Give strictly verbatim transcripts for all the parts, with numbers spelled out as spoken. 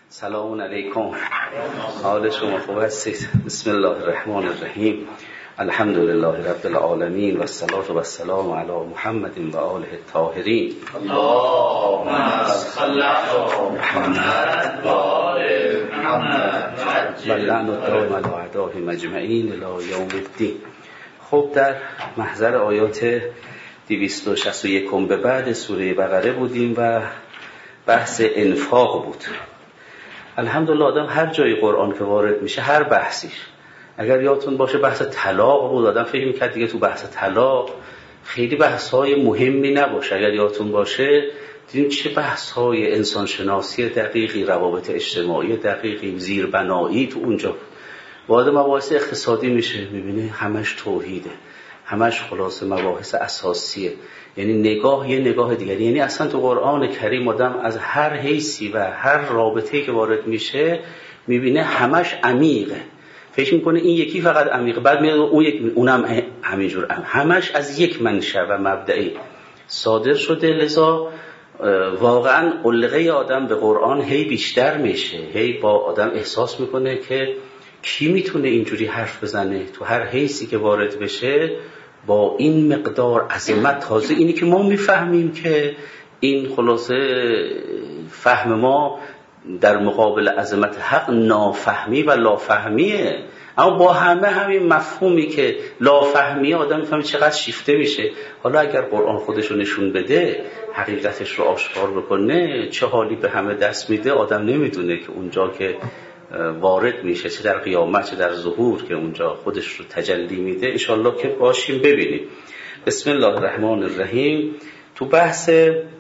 سلام علیکم. حال شما خوب هستید؟ بسم الله الرحمن الرحیم. الحمد لله رب العالمین و الصلاة و السلام علی محمد و آله الطاهرین. اللهم صل علی محمد و آل محمد و لعن الدائم علی اعدائهم اجمعین الی یوم الدین. خب در محضر آیات دویست و شصت و یک به بعد سوره بقره بودیم و بحث انفاق بود. الحمدلله آدم هر جای قرآن که وارد میشه هر بحثی، اگر یادتون باشه بحث طلاق بود، آدم فکر میکرد دیگه تو بحث طلاق خیلی بحث‌های مهمی نباشه. اگر یادتون باشه دیدیم چه بحث‌های انسانشناسی دقیقی، روابط اجتماعی دقیقی، زیربنایی تو اونجا. وارد مباحث اقتصادی میشه میبینه همش توحیده، همش خلاصه مباحث اساسیه، یعنی نگاه یه نگاه دیگری. یعنی اصلا تو قرآن کریم آدم از هر حیثی و هر رابطه‌ای که وارد میشه میبینه همش عمیقه. فکر میکنه این یکی فقط عمیقه، بعد میاد اون یک اونم همینجور هم. همش از یک منشأ و مبدئی صادر شده. لذا واقعا علقه آدم به قرآن هی بیشتر میشه، هی با آدم احساس میکنه که کی میتونه اینجوری حرف بزنه تو هر حیثی که وارد بشه با این مقدار عظمت. تازه اینی که ما میفهمیم که این خلاصه فهم ما در مقابل عظمت حق نافهمی و لافهمیه، اما با همه همین مفهومی که لافهمیه آدم میفهمه چقدر شیفته میشه. حالا اگر قرآن خودشو نشون بده، حقیقتش رو آشکار بکنه، چه حالی به همه دست میده آدم نمیدونه که اونجا که وارد میشه، چه در قیامت چه در ظهور که اونجا خودش رو تجلی میده. انشالله که باشیم ببینیم. بسم الله الرحمن الرحیم. تو بحث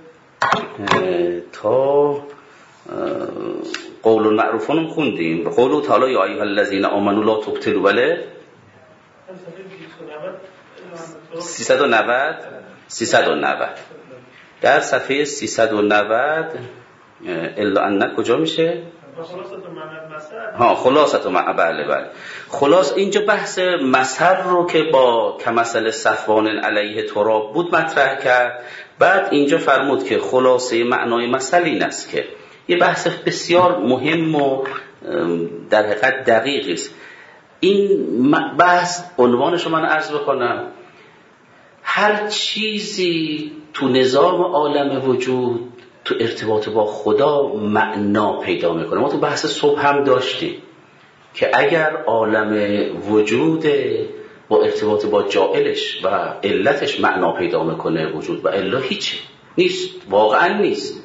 تا قول المعروفون خوندیم. قول تعالی یا ایها الذین آمنوا لا تبطلوا بله سیصد و نود سیصد و نود در صفحه سیصد و نود الا ان کجا میشه؟ ها خلاصت و معنی. بله بله خلاص اینجا بحث مثل رو که با کمثل صفوان علیه تراب بود مطرح کرد. بعد اینجا فرمود که خلاصه معنای مثل این است که یه بحث بسیار مهم و در حقیقت دقیقی است. این بحث عنوانش رو من عرض بکنم، هر چیزی تو نظام عالم وجود تو ارتباط با خدا معنا پیدا میکنه. ما تو بحث صبح هم داشتیم که اگر عالم وجود با ارتباط با جائلش و علتش معنا پیدا میکنه وجود و الا هیچ نیست، واقعا نیست.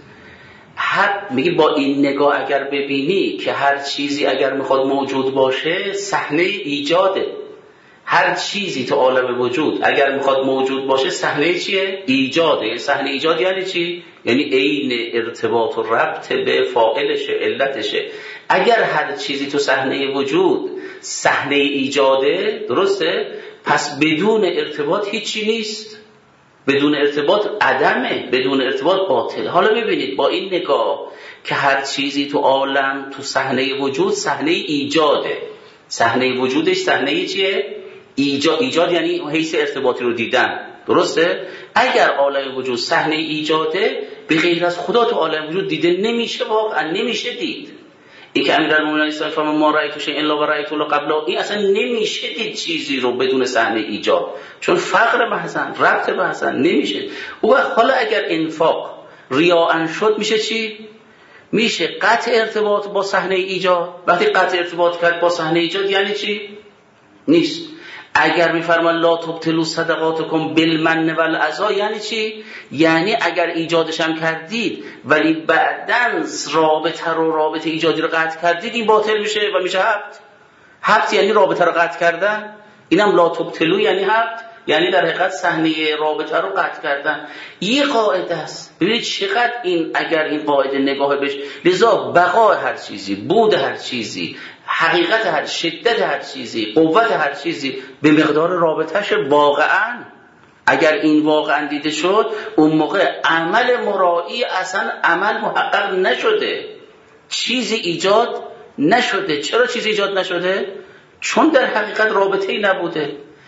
هر میگه با این نگاه اگر ببینی که هر چیزی اگر میخواد موجود باشه صحنه ایجاده. هر چیزی تو عالم وجود اگر میخواد موجود باشه صحنه چیه؟ ایجاده. یعنی صحنه ایجاد یعنی چی؟ یعنی عین ارتباط و ربط به فاعلشه، علتشه. اگر هر چیزی تو صحنه وجود صحنه ایجاده، درسته؟ پس بدون ارتباط هیچی نیست. بدون ارتباط عدمه، بدون ارتباط باطل. حالا ببینید با این نگاه که هر چیزی تو عالم تو صحنه وجود صحنه ایجاده. صحنه وجودش صحنه چیه؟ ایجاد. ایجاد یعنی حیث ارتباطی رو دیدن، درسته؟ اگر عالم وجود صحنه ایجاده، به غیر از خدا تو عالم وجود دیده نمیشه، واقعا نمیشه دید. این که امیرالمومنین علیه السلام ما رأیت شیئا الا و رأیت له قبله، این اصلا نمیشه دید چیزی رو بدون صحنه ایجاد، چون فقر محضن، ربط محضن نمیشه. او حالا اگر انفاق ریاء شد میشه چی؟ میشه قطع ارتباط با صحنه ایجاد. وقتی قطع ارتباط کرد با صحنه ایجاد یعنی چی؟ نیست. اگر میفرمان لا تبطلوا صدقاتکم بالمن والعزا یعنی چی؟ یعنی اگر ایجادش هم کردید ولی بعداً رابطه رو رابطه ایجادی رو قطع کردید، این باطل میشه و میشه حبط. حبط یعنی رابطه رو قطع کردن. اینم لا تبطلوا یعنی حبط، یعنی در حقیقت صحنه رابطه رو قطع کردن. یه قاعده است. ببینید چقدر این اگر این قاعده نگاه بش، لذا بقای هر چیزی، بود هر چیزی، حقیقت هر شدت هر چیزی، قوت هر چیزی به مقدار رابطهش. واقعا اگر این واقعا دیده شد، اون موقع عمل مرایی اصلا عمل محقق نشده، چیزی ایجاد نشده. چرا چیزی ایجاد نشده؟ چون در حقیقت رابطه‌ای نبوده.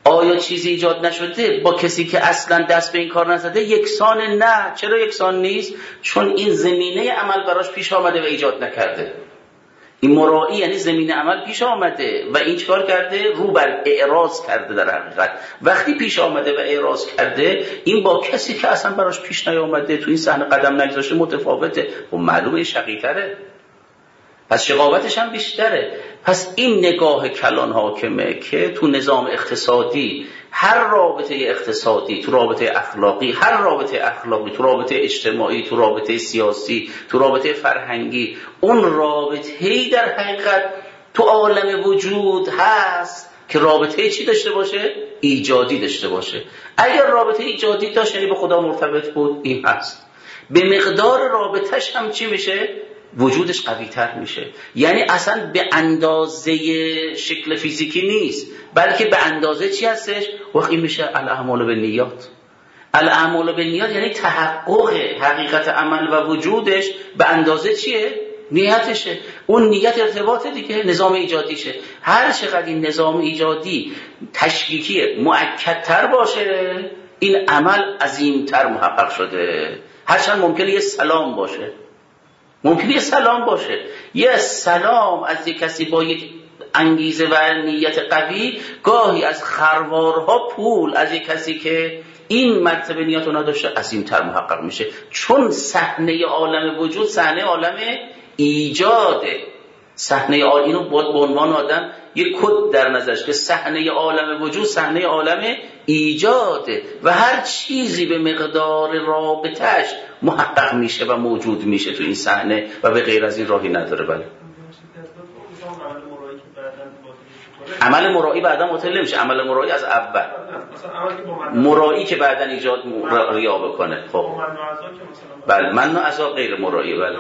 آیا چیزی ایجاد نشده با کسی که اصلا دست به این کار نزده یکسان؟ نه. چرا یکسان نیست؟ چون این زمینه عمل براش پیش آمده و ایجاد نکرده. این مرایی یعنی زمینه عمل پیش آمده و این چکار کرده؟ رو بر اعراض کرده. در حقیقت وقتی پیش آمده و اعراض کرده، این با کسی که اصلا براش پیش نیامده تو این صحنه قدم نگذاشته متفاوته و معلومه شقی‌تره، پس شقاوتش هم بیشتره. پس این نگاه کلان حاکمه که تو نظام اقتصادی، هر رابطه اقتصادی، تو رابطه اخلاقی، هر رابطه اخلاقی، تو رابطه اجتماعی، تو رابطه سیاسی، تو رابطه فرهنگی، اون رابطه‌ای در حقیقت تو عالم وجود هست که رابطه چی داشته باشه؟ ایجادی داشته باشه. اگر رابطه ایجادی داشت یعنی به خدا مرتبط بود، این هست. به مقدار رابطش هم چی میشه؟ وجودش قوی تر میشه. یعنی اصلا به اندازه شکل فیزیکی نیست، بلکه به اندازه چی هستش؟ وقتی میشه الاعمال بالنیات. الاعمال بالنیات یعنی تحقق حقیقت عمل و وجودش به اندازه چیه؟ نیتشه. اون نیت ارتباط دیگه نظام ایجادیشه. هر چقدر این نظام ایجادی تشکیکی مؤکدتر باشه، این عمل عظیمتر محقق شده. هرچند ممکنه یه سلام باشه، ممکنه یه سلام باشه، یه سلام از یک کسی با یک انگیزه و نیت قوی، گاهی از خروارها پول از یک کسی که این مرتبه نیت رو نداشته عظیم‌تر محقق میشه. چون صحنه عالم وجود صحنه عالم ایجاده. صحنه عالم، اینو باید به عنوان آدم یک کد در نظرش که صحنه عالم وجود صحنه عالم ایجاده و هر چیزی به مقدار رابطش محقق میشه و موجود میشه تو این صحنه و به غیر از این راهی نداره. بله. عمل مرایی بعدا مطلع نمیشه. عمل مرایی از اول، مرایی که بعدا ایجاد ریا بکنه. خب بله، من و عزا غیر مرایی. بله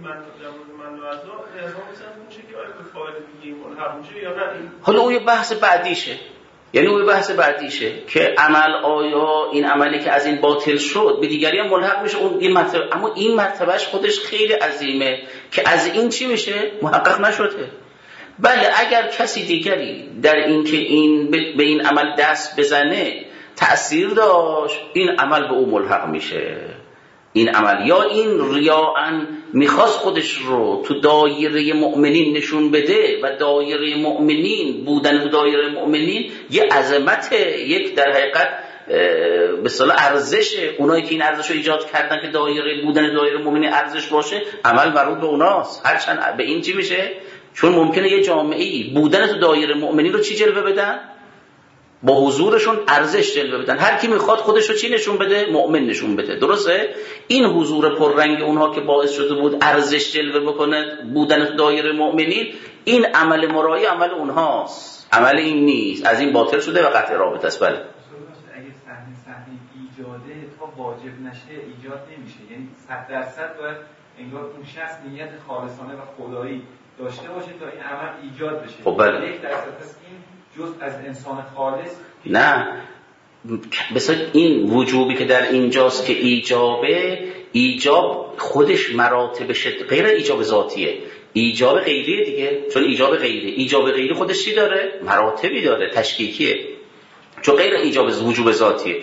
حالا اون یه بحث بعدیشه، یعنی اون یه بحث بعدیشه که عمل، آیا این عملی که از این باطل شد به دیگری هم ملحق میشه، اون این مرتبه. اما این مرتبهش خودش خیلی عظیمه که از این چی میشه؟ محقق نشده. بله اگر کسی دیگری در این که این به این عمل دست بزنه تأثیر داشت، این عمل به او ملحق میشه. این عمل یا این ریاءن میخواست خودش رو تو دایره مؤمنین نشون بده و دایره مؤمنین بودن تو دایره مؤمنین یه عظمت، یک در حقیقت به اصطلاح ارزش، اونایی که این ارزش رو ایجاد کردن که دایره بودن دایره مؤمنین ارزش باشه، عمل مربوط به اوناست. هرچند به این چی میشه؟ چون ممکنه یه جامعه‌ای بودن تو دایره مؤمنین رو چی جلوه بدن؟ با حضورشون ارزش جلوه بدن. هر کی میخواد خودش رو چی نشون بده؟ مؤمن نشون بده. درسته؟ این حضور پررنگ اونها که باعث شده بود ارزش جلوه بکنه بودن تو دایره مؤمنین، این عمل مرایی عمل اونهاست، عمل این نیست. از این باطل شده و قطع رابطه است. بله اگه صحنه صحنه ایجاده تا واجب نشه ایجاد نمیشه، یعنی صد درصد باید انگار اون شخص نیت خالصانه و خدایی داشته باشه تا این عمل ایجاد بشه. خب بله. یک درصد پس این جز از انسان خالص نه. مثلا این وجوبی که در اینجاست که ایجابه، ایجاب خودش مراتب شد، غیر ایجاب ذاتیه، ایجاب غیریه دیگه. چون ایجاب غیری، ایجاب غیری خودش چی داره؟ مراتبی داره، تشکیکیه. چون غیر ایجاب وجوب ذاتیه.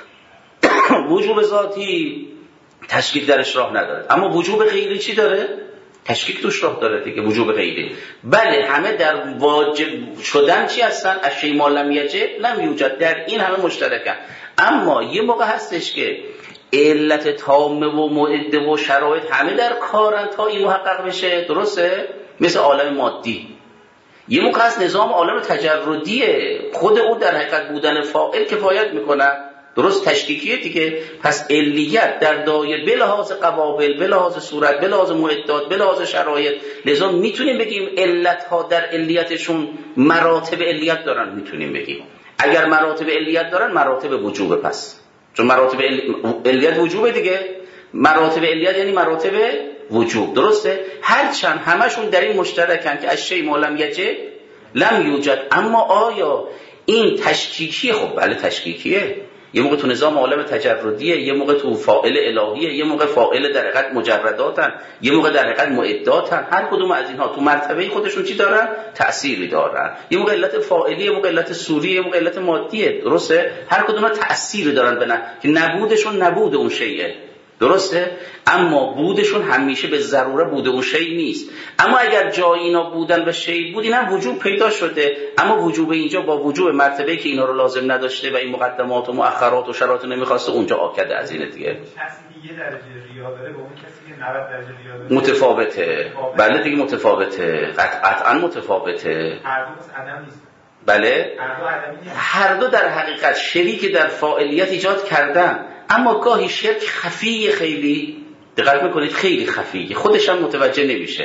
وجوب ذاتی تشکیک درش راه نداره، اما وجوب غیری چی داره؟ تشکیک توش راه داره دیگه، وجوب غیری. بله همه در واجب شدن چی هستن؟ اشیاء ما لم یجب لم یوجد، در این همه مشترکن. اما یه موقع هستش که علت تامه و معده و شرایط همه در کارن تا این محقق بشه. درسته؟ مثل عالم مادی. یه موقع هست نظام عالم تجردیه، خود اون در حقیقت بودن فاعل کفایت میکنه. درست تشکیکیه دیگه. پس علیت در دایره به لحاظ قوابل، به لحاظ صورت، به لحاظ معدات، به لحاظ شرایط، لذا میتونیم بگیم علت ها در علیتشون مراتب علیت دارن. میتونیم بگیم اگر مراتب علیت دارن مراتب وجوبه. پس چون مراتب علیت وجوبه دیگه، مراتب علیت یعنی مراتب وجوب. درسته؟ هرچند همشون در این مشترکن که اشیاء ما لم یجب لم یوجد. اما آیا این تشکیکیه؟ خب بله تشکیکیه. یه موقع تو نظام عالم تجردیه، یه موقع تو فاعل الهیه، یه موقع فاعل در حقیقت مجرداتن، یه موقع در حقیقت معداتن. هر کدوم از اینها تو مرتبه خودشون چی دارن؟ تأثیری دارن. یه موقع علت فاعلی، یه موقع علت صوری، یه موقع علت مادیه. درسته؟ هر کدوم تأثیری دارن به نه که نبودشون نبود اون شیء. درسته؟ اما بودشون همیشه به ضروره بود اون شی نیست. اما اگر جای اینا بودن و شی بود، اینم وجوب پیدا شده، اما وجوب اینجا با وجوب مرتبه‌ای که اینا رو لازم نداشته و این مقدمات و مؤخرات و شرایط نمیخواسته، اونجا آکده از اینه دیگه. کسی که یه درجه ریا داره با اون کسی که نود درجه ریا داره متفاوته. بله دیگه متفاوته، قطعا متفاوته. هر دو عدم نیست. بله هر دو عدمی نیست. هر دو در حقیقت شریک در فاعلیت ایجاد کردن، اما گاهی شرک خفی، خیلی دقت میکنید خیلی خفی، خودش هم متوجه نمیشه.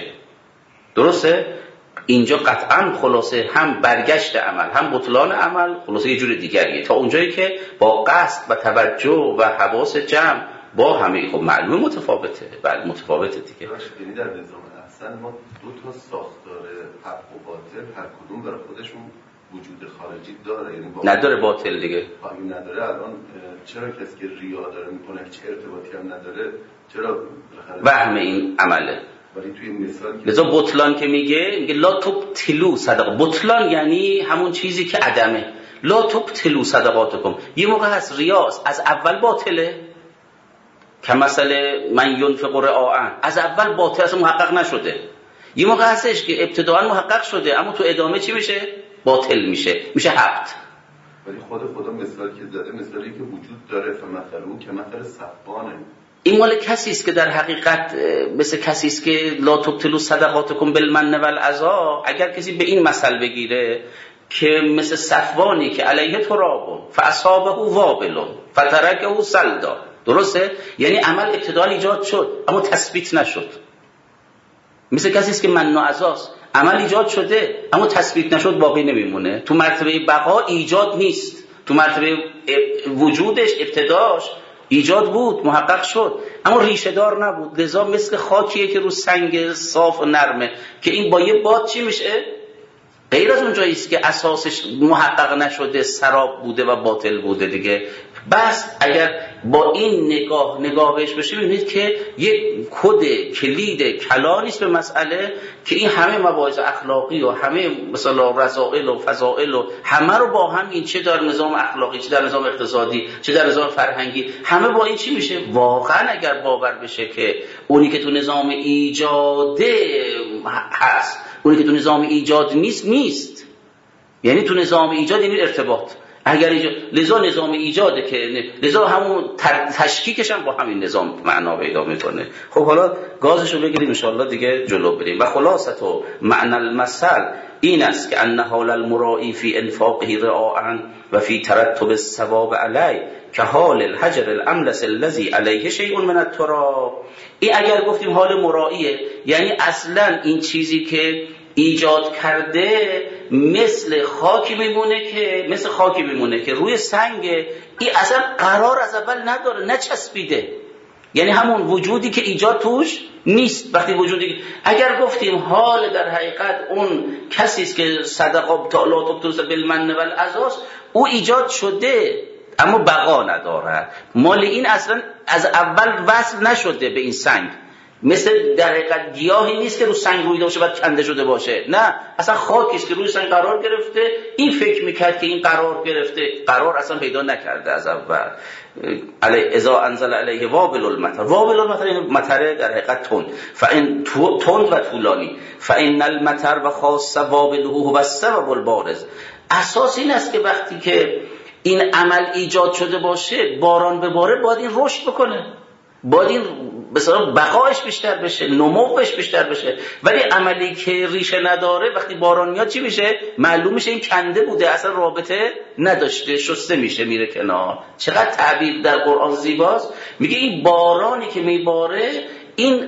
درسته؟ اینجا قطعا خلاصه هم برگشت عمل هم بطلان عمل خلاصه یه جور دیگریه، تا اونجایی که با قصد و توجه و حواس جمع با همه خب معلومه متفاوته. بله متفاوته دیگه. یعنی در نظام احسن ما دو تا ساختار حق و باطل هر کدوم برای خودشون وجود خارجی داره، یعنی نداره باطل دیگه. همین نداره. الان چرا کسی که ریا داره میکنه چه ارتباطی هم نداره، چرا وهم این عمله؟ ولی توی مثال لذا بطلان که میگه میگه لا تبطلوا صدقات. بطلان یعنی همون چیزی که عدمه. لا تبطلوا صدقاتکم. یه موقع هست ریاض از اول باطله، که مثلا من ینفق رعاء از اول باطل اصلا محقق نشده. یه موقع هستش که ابتداء محقق شده اما تو ادامه چی میشه؟ باطل میشه، میشه حبط. ولی خود خدا مثالی که زده مثالی که وجود داره، فمثلو که مثل صفوانه. این مال کسی است که در حقیقت مثل کسی است که لا تبطلوا صدقاتکم بالمن والعذی. اگر کسی به این مثل بگیره که مثل صفوانی که علیه تراب فاصابه وابل فترکه سلدا. درسته؟ یعنی عمل ابتداء ایجاد شد اما تثبیت نشد. مثل کسی است که من و عزاست، عمل ایجاد شده اما تثبیت نشد، باقی نمیمونه. تو مرتبه بقا ایجاد نیست، تو مرتبه وجودش ابتداش ایجاد بود، محقق شد اما ریشه دار نبود. لذا مثل خاکیه که رو سنگ صاف و نرمه که این با یه باد چی میشه؟ غیر از اون جاییست که اساسش محقق نشده، سراب بوده و باطل بوده دیگه. بس اگر با این نگاه نگاه بهش بشه ببینید که یک کد کلید کلا نیست به مسئله که این همه مباحث اخلاقی و همه مثلا رذائل و فضائل و همه رو با هم، این چه در نظام اخلاقی چه در نظام اقتصادی چه در نظام فرهنگی، همه با این چی میشه؟ واقعا اگر باور بشه که اونی که تو نظام ایجاده هست، اونی که تو نظام ایجاد نیست نیست. یعنی تو نظام ایجاد یعنی ارتباط. اگر ایجاد، لذا نظام ایجاده که لذا همون تشکیکش هم با همین نظام معنا پیدا میکنه. خب حالا گازشو بگیریم ان شاء الله دیگه جلو بریم. و خلاصه و معنی المثل این است که ان حال المرائی فی انفاقه رعاء و فی ترتب الثواب علی که حال الحجر الاملس الذی علیه شیء من التراب. این اگر گفتیم حال مرائیه یعنی اصلا این چیزی که ایجاد کرده مثل خاکی میمونه که مثل خاکی میمونه که روی سنگ، این اصلا قرار از اول نداره، نچسبیده. یعنی همون وجودی که ایجاد توش نیست. وقتی وجودی اگر گفتیم حال در حقیقت اون کسی است که صدقه تعالی تبتوس بالمن والعذی، او ایجاد شده اما بقا نداره. مال این اصلا از اول وصل نشده به این سنگ، مثل در حقیقت گیاهی نیست که رو سنگ رویده باشه بعد کنده شده باشه، نه اصلا خاکیست که روی سنگ قرار گرفته. این فکر میکرد که این قرار گرفته، قرار اصلا پیدا نکرده از اول. علی اذا انزل علیه وابل المطر، وابل المطر یعنی مطر در حقیقت تند، فان تند و طولانی، فان المطر و خاص وابله هو السبب البارز. اساس این است که وقتی که این عمل ایجاد شده باشه، باران به باره باید این رشد بکنه، باید این مثلا بقایش بیشتر بشه، نموش بیشتر بشه. ولی عملی که ریشه نداره وقتی باران میاد چی میشه؟ معلوم میشه این کنده بوده، اصلا رابطه نداشته، شسته میشه میره کنار. چقدر تعبیر در قرآن زیباست. میگه این بارانی که میباره این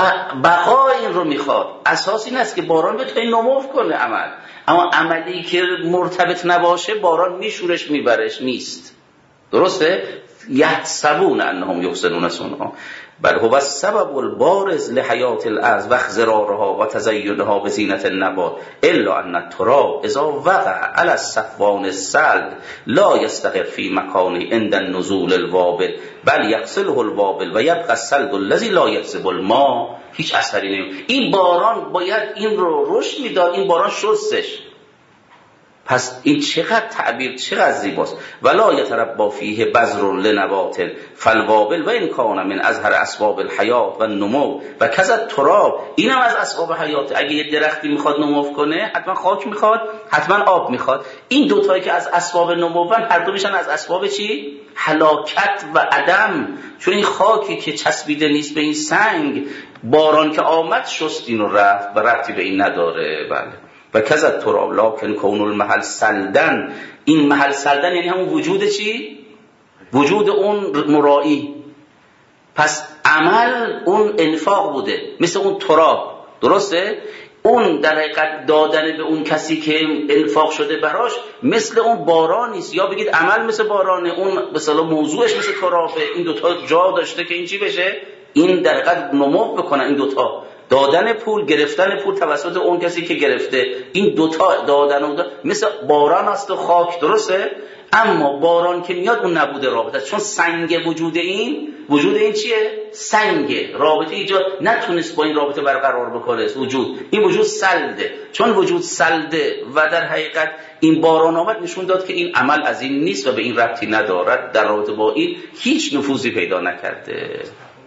بقا این رو میخواد. اساس این است که باران بتونه نمو کنه عمل، اما عملی که مرتبط نباشه باران میشورش میبرش نیست. درسته؟ یحسبون انهم یحسنون صنعا. بل هو السبب البارز لحیات الارض و اخضرارها و تزینها به زینت النبات الا ان التراب اذا وقع على الصفوان السلد لا يستقر في مكانه عند النزول الوابل بل يغسله الوابل و يبقى السلد الذي لا يجذب الماء. هیچ اثری نمیشه. این باران باید این رو رشد میداد، این باران شستش. پس این چقدر تعبیر چقدر زیباست. ولا یتربا فیه بذر لنبات فالوابل و این کان من ازهر اسباب الحیات و نمو و کذا تراب، اینم از اسباب حیات. اگه یه درختی میخواد نمو کنه حتما خاک میخواد، حتما آب میخواد. این دو تایی که از اسباب نمو هر دو میشن از اسباب چی؟ هلاکت و عدم. چون این خاکی که چسبیده نیست به این سنگ، باران که آمد شست اینو رفت و ربطی به این نداره. بله. و کذا تراب لکن کون المحل سلدن، این محل سلدن یعنی همون وجود چی؟ وجود اون مرایی. پس عمل اون انفاق بوده، مثل اون تراب، درسته؟ اون در حقیقت دادن به اون کسی که انفاق شده براش مثل اون باران نیست. یا بگید عمل مثل بارانه، اون مثلا موضوعش مثل ترابه. این دوتا جا داشته که این چی بشه؟ این در حقیقت نمو بکنه. این دوتا دادن پول، گرفتن پول توسط اون کسی که گرفته، این دوتا دادن و دادن مثل باران است و خاک، درسته؟ اما باران که میاد اون نبوده رابطه، چون سنگ وجود این وجود این چیه؟ سنگ رابطه ایجاد نتونست با این رابطه برقرار بکنه. وجود این وجود سلده، چون وجود سلده و در حقیقت این باران آمد نشون داد که این عمل از این نیست و به این ربطی ندارد، در رابطه با این هیچ نفوذی پیدا نکرده.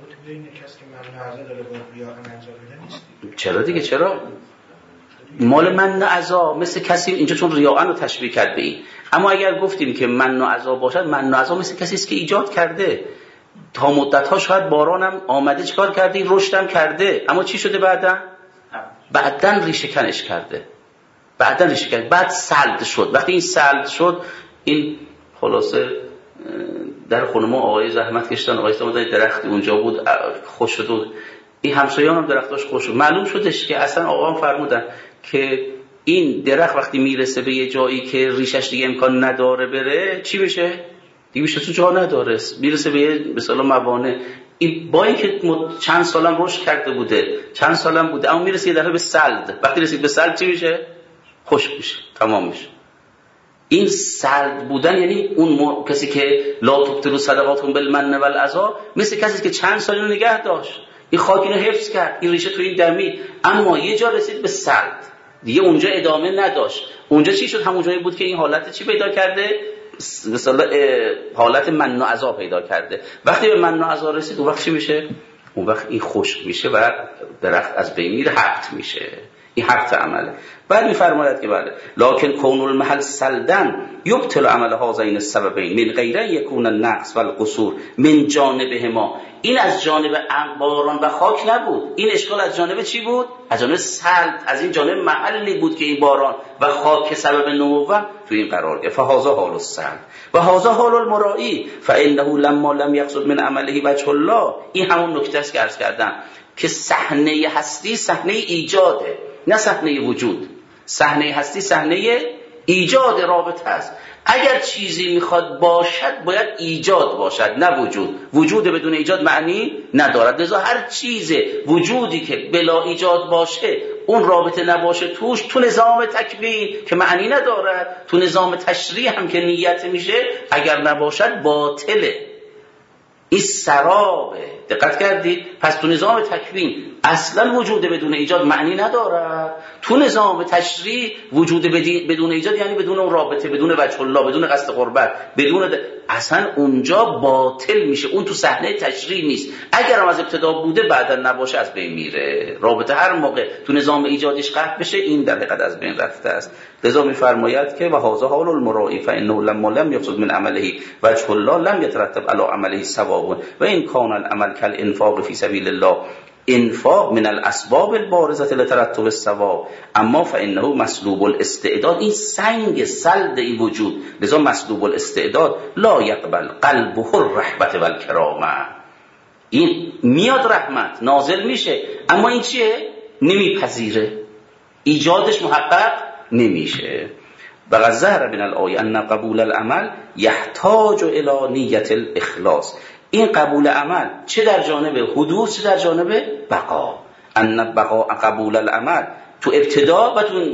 چرا دیگه؟ چرا؟ مال من عزا مثل کسی اینجا چون ریاء رو تشبیه کرد به این. اما اگر گفتیم که من عزا باشد، من عزا مثل کسی است که ایجاد کرده، تا مدت‌ها شاید بارانم آمده چیکار کرده، رشدم کرده، اما چی شده بعداً؟ بعداً ریشه کنش کرده، بعداً ریشه کنش، بعد سلد شد. وقتی این سلد شد، این خلاصه در خونه ما آقای زحمت کشتن، آقای سامدن درختی اونجا بود خوش شد، این همسایه‌ام هم درختاش خوش شد. معلوم شدش که اصلا آقا هم فرمودن که این درخت وقتی میرسه به یه جایی که ریشش دیگه امکان نداره بره، چی بشه؟ دیگه میشه تو جا نداره، میرسه به یه مثلا موانع. این با اینکه چند سالم رشد کرده بوده، چند سالم بوده، اما میرسه یه دفعه به سلد. وقتی رسید به سلد چی میشه؟ خشک میشه، تمام میشه. این سلد بودن یعنی اون م... کسی که لا تبطلوا صدقاتکم بالمن والعذا، مثل کسی که چند سال اینو نگه داشت، این خاک اینو حفظ کرد، این ریشه تو این دمی، اما یه جا رسید به سلد، دیگه اونجا ادامه نداشت. اونجا چی شد؟ همون جایی بود که این حالت چی پیدا کرده؟ مثلا حالت من و عذا پیدا کرده. وقتی به من و عذا رسید، اون وقت چی میشه؟ اون وقت این خشک میشه و درخت از بین میره، حبت میشه. این حبت عمله. بعد میفرماید که بله لکن کون المحل سلدن یبطل عمل هذین السببین من غیر یکون النقص والقصور من جانبهما. این از جانب باران و خاک نبود، این اشکال از جانب چی بود؟ از جانب سلد، از این جانب محلی بود که این باران و خاک سبب نمو تو این قرار گرفت. فهذا حال السلد و هذا حال المرائی فانه لما لم يقصد من عمله وجه الله. این همون نکته است که عرض کردم که صحنه هستی صحنه ایجاده، نه صحنه وجود. صحنه هستی صحنه ایجاد رابطه است. اگر چیزی میخواد باشد باید ایجاد باشد، نه وجود. وجود بدون ایجاد معنی ندارد. لذا هر چیز وجودی که بلا ایجاد باشه، اون رابطه نباشه توش، تو نظام تکوین که معنی ندارد، تو نظام تشریع هم که نیت میشه، اگر نباشد باطله. این سرابه. دقت کردید؟ پس تو نظام تکوین اصلا وجود بدون ایجاد معنی نداره. تو نظام تشریع وجود بدون ایجاد یعنی بدون اون رابطه، بدون وجه الله، بدون قصد قربت، بدون د... اصلا اونجا باطل میشه. اون تو صحنه تشریع نیست. اگر هم از ابتدا بوده بعدا نباشه از بین میره. رابطه هر موقع تو نظام ایجادش قطع بشه این در حقیقت از بین رفته است. لذا میفرماید که و هذا حال المرائی فانه لما لم يقصد من عمله وجه الله لم يترتب على عمله ثواب و ان كان العمل كالانفاق في سبيل الله انفاق من الاسباب البارزه لترتب الثواب اما فانه مسلوب الاستعداد. این سنگ سلد این وجود، لذا مسلوب الاستعداد لا يقبل قلبه الرحمت والکرامه. این میاد رحمت نازل میشه، اما این چیه؟ نمیپذیره، ایجادش محقق نمیشه. وقد ظهر من الآیه ان قبول العمل یحتاج الى نیت الاخلاص این قبول عمل چه در جانب حدوث چه در جانب بقا. ان بقا قبول العمل تو ابتدا و تو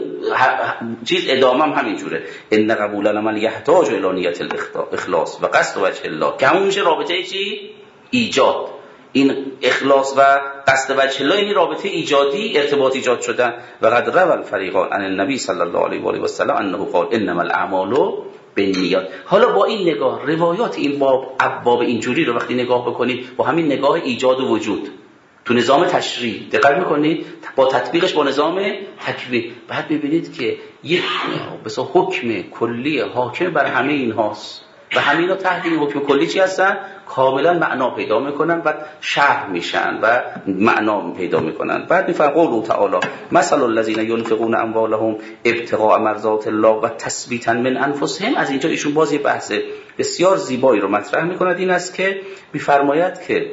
چیز ادامه هم همینجوره. ان قبول العمل یحتاج الی نیت الاخلاص و قصد وجه الله، که همون میشه رابطه چی؟ ایجاد. این اخلاص و قصد وجه الله یعنی رابطه ایجادی، ارتباط ایجاد شدن. و قد روى الفریقان عن النبی صلی الله علیه و آله و سلم انه قال انما الاعمال بالنیات. حالا با این نگاه روایات این باب ابواب اینجوری رو وقتی نگاه بکنید با همین نگاه ایجاد و وجود تو نظام تشریع دقت میکنید با تطبیقش با نظام تکوین، بعد ببینید که یک بسا حکم کلی حاکم بر همه اینهاست و همین ها تحت این حکم کلی چی هستن؟ کاملا معنا پیدا میکنن و شرح میشن و معنا پیدا میکنن. بعد میفرماید قوله تعالی مثل الذین ينفقون اموالهم ابتغاء مرضات الله و تثبیتا من انفسهم. از اینجا ایشون باز یه بحث بسیار زیبایی رو مطرح میکند، این است که میفرماید که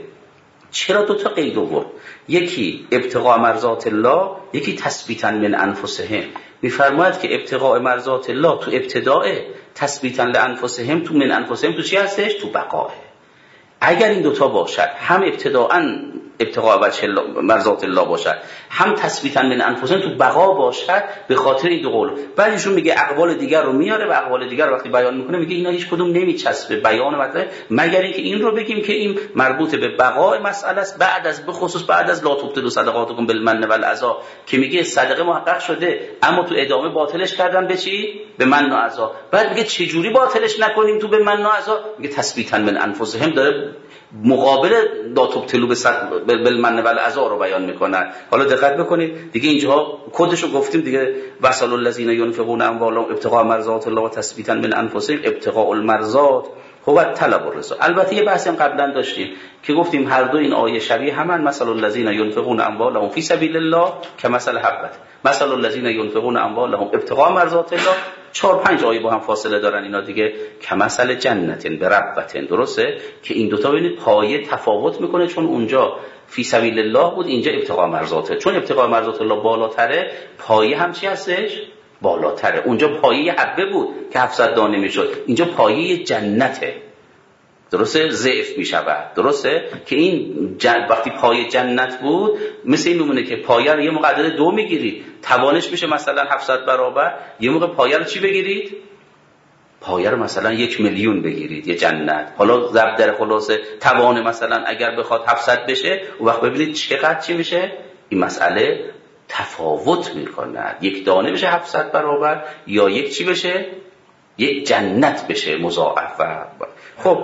چرا دو تا قید آورد، یکی ابتغاء مرضات الله، یکی تثبیتا من انفسهم. میفرماید که ابتغاء مرضات الله تو ابتداء، تثبیتا لانفسهم تو من انفسهم تو چی هستش؟ تو بقاه. اگر این دوتا باشد، هم ابتداءً ابتغاء وجه الله مرضات الله باشد، هم تثبیتا من انفسهم تو بقا باشد، به خاطر این دو قول. بعد ایشون میگه اقوال دیگر رو میاره و اقوال دیگر رو وقتی بیان میکنه میگه اینا هیچ کدوم نمیچسبه بیان مطلب، مگر اینکه این رو بگیم که این مربوط به بقاء مسئله است، بعد از به خصوص بعد از لا تبطلوا صدقاتکم بالمن والعذی که میگه صدقه محقق شده اما تو ادامه باطلش کردن به چی؟ به من و عذی. بعد میگه چه جوری باطلش نکنیم تو به من و عذی؟ میگه تثبیتا من انفسهم داره مقابل لا تبطلوا بالمن والعذی رو بیان میکنن. حالا دقت بکنید دیگه اینجا کدش رو گفتیم دیگه، وصل الذین ينفقون اموالهم ابتغاء مرضات الله و تثبیتا من انفسهم ابتغاء المرضات هو طلب الرضا. البته یه بحثی هم قبلا داشتیم که گفتیم هر دو این آیه شبیه همن. مثل الذین ينفقون اموالهم فی سبیل الله کمثل حبة، مثل الذین ينفقون اموالهم ابتغاء مرضات الله. چهار پنج آیه با هم فاصله دارن اینا دیگه. کمثل جنت بربة، درسته که این دوتا ببینید پایه تفاوت میکنه، چون اونجا فی سبیل الله بود اینجا ابتغاء مرضاته. چون ابتغاء مرضات الله بالاتره پایه هم چی هستش؟ بالاتره. اونجا پایه حبه بود که هفتصد دانه میشد، اینجا پایه جنته، درسته؟ ضعف میشود، درسته که این جن... وقتی پایه جنت بود مثل این میمونه که پایه رو یه موقع عدد دو میگیرید توانش میشه مثلا هفتصد برابر، یه موقع پایه رو چی بگیرید؟ پایه رو مثلا یک میلیون بگیرید یه جنت. حالا ضرب در خلاصه توان مثلا اگر بخواد هفتصد بشه اون وقت ببینید چقدر چی میشه. این مسئله تفاوت میکنه، یک دانه بشه هفتصد برابر یا یک چی بشه؟ یک جنت بشه مضاعف. خب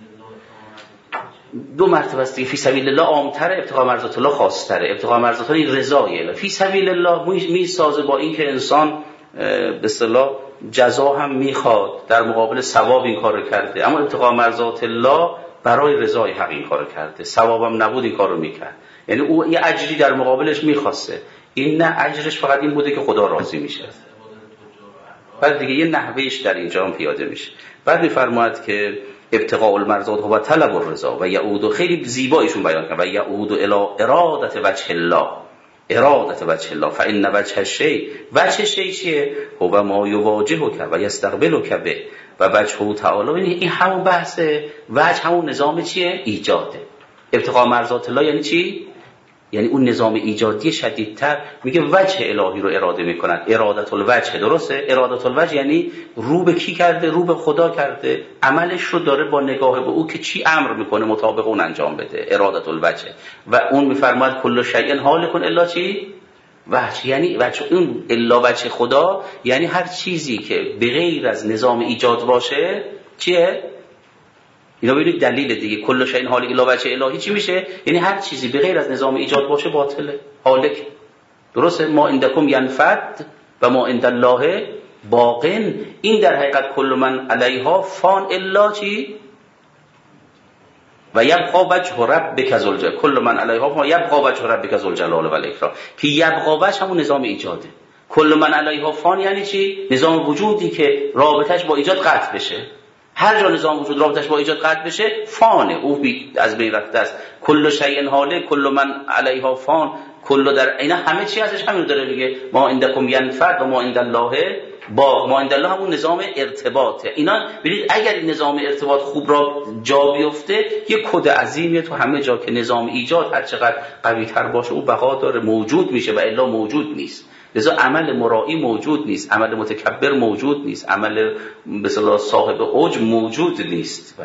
دو مرتبه است فی سبیل الله عام‌تر، ابتغاء مرضات الله خاص‌تره. ابتغاء مرضات الله رضای الله، فی سبیل الله میسازه با اینکه انسان به اصطلاح جزا هم میخواد در مقابل ثواب این کارو کرده، اما ابتغاء مرضات الله برای رضای حق این کارو کرده، ثوابم نبود این کارو میکرد، یعنی او یه اجری در مقابلش میخواسته. این نه اجرش فقط این بوده که خدا راضی میشه. بعد دیگه یه نحوهش در اینجا هم پیاده میشه. بعد میفرماید که ابتغاء المرضات هو طلب الرضا و یعود، خیلی زیبایشون بیان کرد، و یعود الی ارادت وجه الله، ارادت وجه الله فان وجه الشیء، وجه شیء چیه؟ هو ما یواجهک و یستقبلک به و وجهه تعالی. این همون بحثه، وجه همون نظام چیه؟ ایجاده. ابتغاء مرضات الله یعنی چی؟ یعنی اون نظام ایجادی شدیدتر. میگه وجه الهی رو اراده میکنن، ارادت الوجه، درسته؟ ارادت الوجه یعنی رو به کی کرده؟ رو به خدا کرده، عملش رو داره با نگاه به او که چی امر میکنه مطابق اون انجام بده، ارادت الوجه. و اون میفرماید کل شیء هالک الا چی؟ وجه، یعنی وجه اون الا وجه خدا، یعنی هر چیزی که به غیر از نظام ایجاد باشه چیه؟ اینا ببینید دلیل دیگه، کل شیء هالک الا وجه الهی چی میشه؟ یعنی هر چیزی به غیر از نظام ایجاد باشه باطله، هالک. درسته؟ ما عندکم ینفد و ما عند الله باق. این در حقیقت کل من علیها فان الا چی؟ و یبقى وجه ربک ذو الجلال، کل من علیها فان یبقى وجه ربک ذو الجلال و الاکرام، که یبقى وجه همون نظام ایجاده. کل من علیها فان یعنی چی؟ نظام وجودی که رابطش با ایجاد قطع بشه. هر جا نظام وجود رابطش با ایجاد قطع بشه فانه، او از بین رفته است. کل شیء هالک، کل من علیها فان، کل در اینا همه چی ازش همین داره میگه، ما عندکم ینفد و ما عند الله با مایندالله همون نظام ارتباطه. اینا ببینید اگر این نظام ارتباط خوب را جا بیفته یه کد عظیمیه تو همه جا که نظام ایجاد هر چقدر قوی تر باشه او بقا داره، موجود میشه و الا موجود نیست. لذا عمل مرایی موجود نیست، عمل متکبر موجود نیست، عمل به اصطلاح صاحب عجب موجود نیست.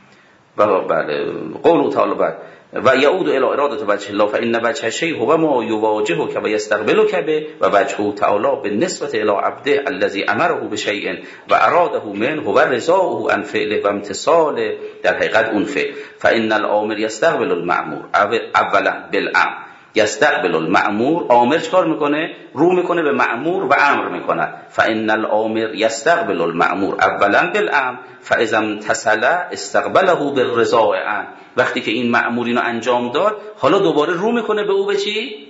بله بله قول تعالی بعد و یعود الی اراده وجه الله فان وجه الشیء هو ما یواجهک و یستقبلک به و وجهه تعالی بالنسبه الی عبده الذي امره بشیء و اراده منه هو رضاؤه عن فعله و امتثال در حقیقت اون فعل. فان الامر یستقبل المأمور اولا بالامر، یستقبل المأمور، آمر چکار میکنه؟ رو میکنه به مأمور و امر میکنه. فان الامر یستقبل المأمور اولا بالامر فاذا امتثل استقبله بالرضا عنه. وقتی که این مأمورینو انجام داد حالا دوباره رو میکنه به او به چی؟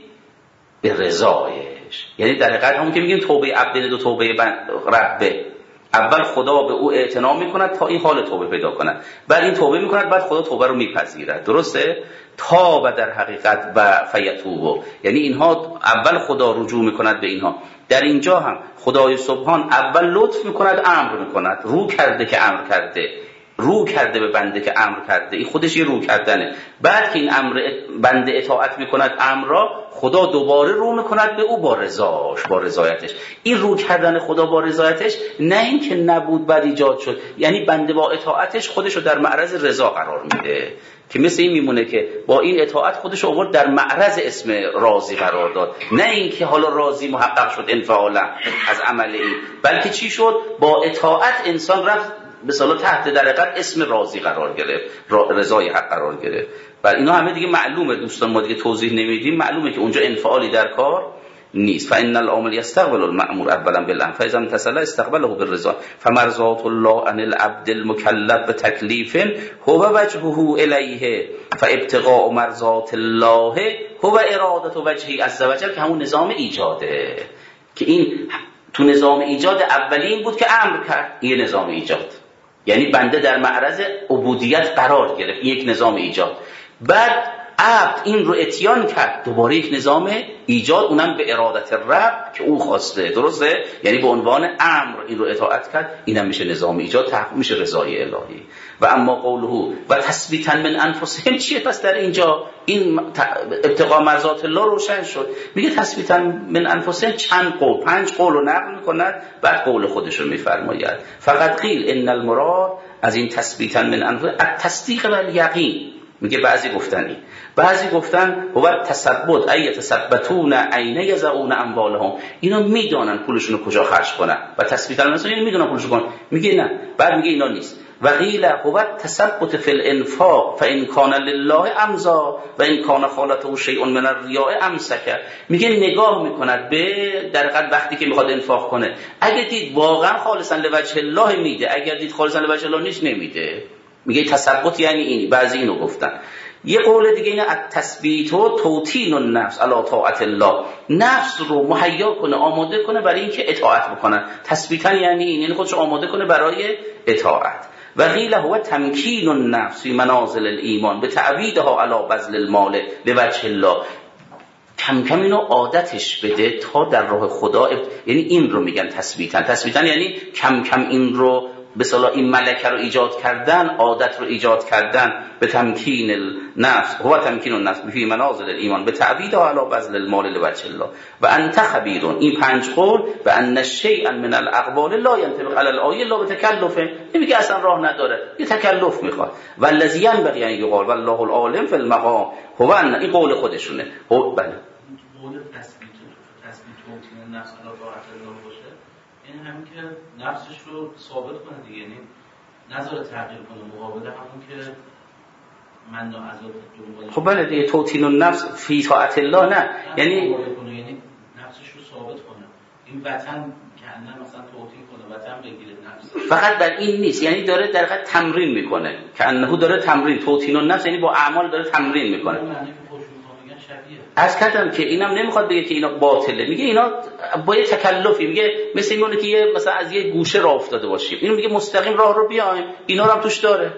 به رضایش. یعنی در حقیقت همون که میگیم توبه عبد دو توبه ربه، اول خدا به او اعتنا میکند تا این حال توبه پیدا کند، بعد این توبه میکند، بعد خدا توبه رو میپذیرد. درسته؟ تا و در حقیقت و فیتوبو، یعنی اینها اول خدا رجوع میکند به اینها. در اینجا هم خدای سبحان اول لطف میکند، امر میکند، رو کرده که امر کرده، رو کرده به بنده که امر کرده، این خودش یه رو کردنه. بعد که این امر بنده اطاعت میکند امر را، خدا دوباره رو میکند به او با رضاش، با رضایتش. این رو کردن خدا با رضایتش نه این که نبود بعد ایجاد شد، یعنی بنده با اطاعتش خودش رو در معرض رضا قرار میده، که مثل این میمونه که با این اطاعت خودش رو آورد در معرض اسم راضی قرار داد، نه این که حالا راضی محقق شد انفعالا از عمل این، بلکه چی شد؟ با اطاعت انسان رفت به صلاح تحت در حقیقت اسم راضی قرار گرفت، رضای حق قرار گرفت. و اینا همه دیگه معلومه دوستان، ما دیگه توضیح نمیدیم، معلومه که اونجا انفعالی در کار نیست. فان العامل یستقبل المأمور اولا بالامر فاذا امتثل استقبله بالرضا فمرضات الله عن العبد المكلف بتکلیف هو وجهه الیه فابتغاء مرضات الله هو اراده وجهه عز وجل، که همون نظام ایجاده. که این تو نظام ایجاد اولین بود که امر کرد، این نظام ایجاد، یعنی بنده در معرض عبودیت قرار گرفت، یک نظام ایجاد. بعد عبد این رو اتیان کرد، دوباره یک نظام ایجاد، اونم به ارادت رب که او خواسته. درسته؟ یعنی به عنوان امر این رو اطاعت کرد، اینم میشه نظام ایجاد، تحقق میشه رضای الهی. و اما قوله و تثبیتا من انفسهم چیه؟ پس در اینجا این ابتغاء مرضات الله روشن شد. میگه تثبیتا من انفسهم چند قول، پنج قول رو نقل میکند، بعد قول خودش رو میفرماید. فقط قیل ان المراد از این تثبیتا من انفسهم التصدیق و الیقین. میگه بعضی گفتنی بعضی گفتن هو تثبت ای تثبتون عین یزعون اموالهم، اینا میدونن پولشون رو کجا خرج کنن و تثبیت مثلا یعنی میدونن پولشون کنن. میگه نه، بعد میگه اینا نیست. و قیل هو تثبت فی الانفاق فان کان لله امضا و ان کان خالته شیء من الریاء امسک. میگه نگاه میکند به در حقیقت وقتی که میخواد انفاق کنه، اگه دید واقعا خالصا لوجه الله میده، اگر دید خالصا لوجه الله نیست نمیده. میگه تثبت یعنی اینی. بعضی اینو گفتن. یه قول دیگه اینه التثبیت و توطین النفس علی طاعت الله، نفس رو مهیا کنه، آماده کنه برای اینکه اطاعت بکنه. تثبیتا یعنی این، یعنی خودش آماده کنه برای اطاعت. و قیل هو تمکین النفس فی منازل الایمان بتعویدها علی بذل المال لوجه الله، کم کم اینو عادتش بده تا در راه خدا، یعنی این رو میگن تثبیتا. تثبیتا یعنی کم کم این رو به صلاح این ملکه رو ایجاد کردن، عادت رو ایجاد کردن. به تمکین النفس هو تمکین النفس فی منازل الایمان به تعویض علی بذل المال لوجه الله و انت خبیر. این پنج قول و ان شیئا من الاقوال لا ينطبق علی الآیه الا بتکلف، نمیگه اصلا راه نداره، یه تکلف میخواد. والذی ينبغي ان یقال والله العالم فی المقام هو ان، این قول خودشونه. هو بله قول تثبیت تثبیت توطین نفس علی طاعت الله باشه، یعنی همین که نفسش رو ثابت کنه دیگه، یعنی نذاره تغییر کنه، مقابل همون که من نا عذاب دنبالش. خب بله دیگه، توطین النفس فی طاعت الله نه، یعنی یعنی نفسش رو ثابت کنه. این وطن کنه مثلا توطین کنه، وطن بگیره نفس. فقط بر این نیست، یعنی داره در حقیقت تمرین میکنه، کانه داره تمرین. توطین النفس یعنی با اعمال داره تمرین میکنه. از کردم که اینم نمیخواد بگه که اینا باطله، میگه اینا با یه تکلفی، میگه مثل اینونه که یه مثلا از یه گوشه راه افتاده باشیم، اینو میگه مستقیم راه رو بیایم، اینا رو هم توش داره.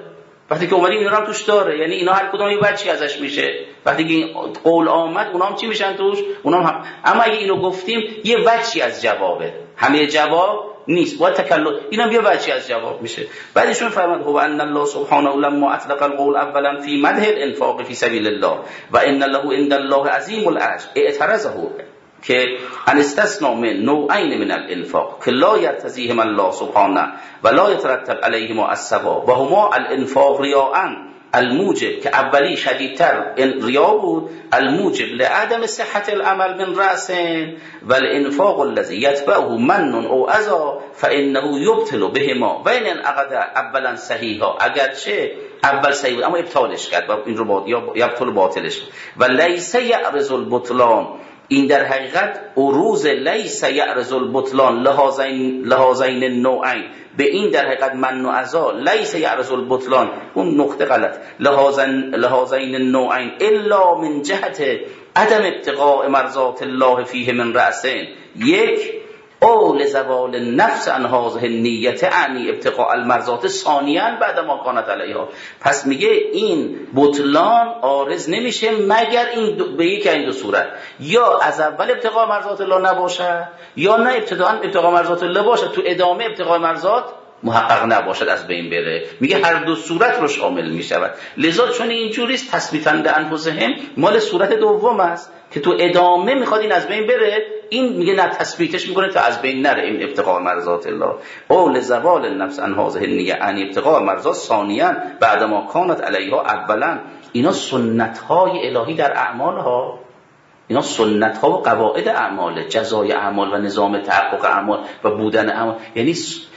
وقتی که اومدیم اینا هم توش داره، یعنی اینا هر کدوم یه بچی ازش میشه. وقتی که این قول آمد اونا هم چی میشن توش؟ اونا هم. اما اگه اینو گفتیم یه بچی از جوابه، همه جواب نیست، باید تکلم، اینم یه بچی از جواب میشه. بعدشون فرمود هو ان الله سبحانه لما اطلق القول اولا في مدح الانفاق في سبيل الله و ان له عند الله عظیم الاجر اعترضه که ان استثناء من نوعین من الانفاق که لا یرتضیهم الله سبحانه و لا یترتب علیهما الثواب و هما الانفاق ریاء الموجب که اولی شدیدتر ریا بود، الموجب لعدم صحت العمل من رأس و الانفاق الذي یتبعه من او اذى فانه یبطل بهما و ان انعقد اولا صحیحا، اگرچه اول صحیح بود اما ابطالش کرد و این رو با یا یبطل باطلش و لیس یعرض البطلان، این در حقیقت عروض لیس یعرض البطلان لهذین لهذین النوعین، به این در حقیقت من و عزا لیس یعرض البطلان، اون نقطه غلط، لهذین لهذین النوعین الا من جهت عدم ابتغاء مرضات الله فیه من رأسین، یک او لزوال النفس عن هذه النیت اعنی ابتغاء المرضات ثانیا بعد ما کانت علیها. پس میگه این بطلان عارض نمیشه مگر این دو به یک این دو صورت، یا از اول ابتغاء مرضات الله نباشه یا نه ابتداء ابتغاء مرضات الله باشه، تو ادامه ابتغاء مرضات محقق نباشد از بین بره. میگه هر دو صورت رو شامل میشود. لذا چون اینجوری است تثبیتاً لانفسهم مال صورت دوم است که تو ادامه میخواد این از بین بره، این میگه نه تثبیتش میکنه تا از بین نره این ابتغاء مرضات الله او لزوال النفس عن هذه النیه ان ابتغاء مرضات ثانیا بعد ما کانت علیها اولا. اینا سنت های الهی در اعمال ها، اینا سنت ها و قواعد اعمال، جزای اعمال و نظام تحقق اعمال و بودن اعمال. یعنی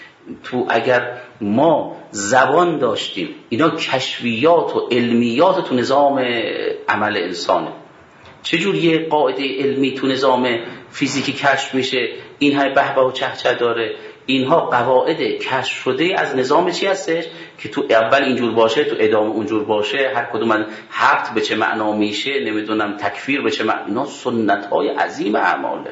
تو اگر ما زبان داشتیم، اینا کشفیات و علمیات تو نظام عمل انسانه. چجور یه قاعده علمی تو نظام فیزیکی کشف میشه، این های بهبه و چهچه داره، اینها قواعد کشف شده از نظام چی هستش که تو اول اینجور باشه تو ادامه اونجور باشه، هر کدوم از حبط به چه معنا میشه، نمیدونم تکفیر به چه معنا. اینا سنت های عظیم اعماله.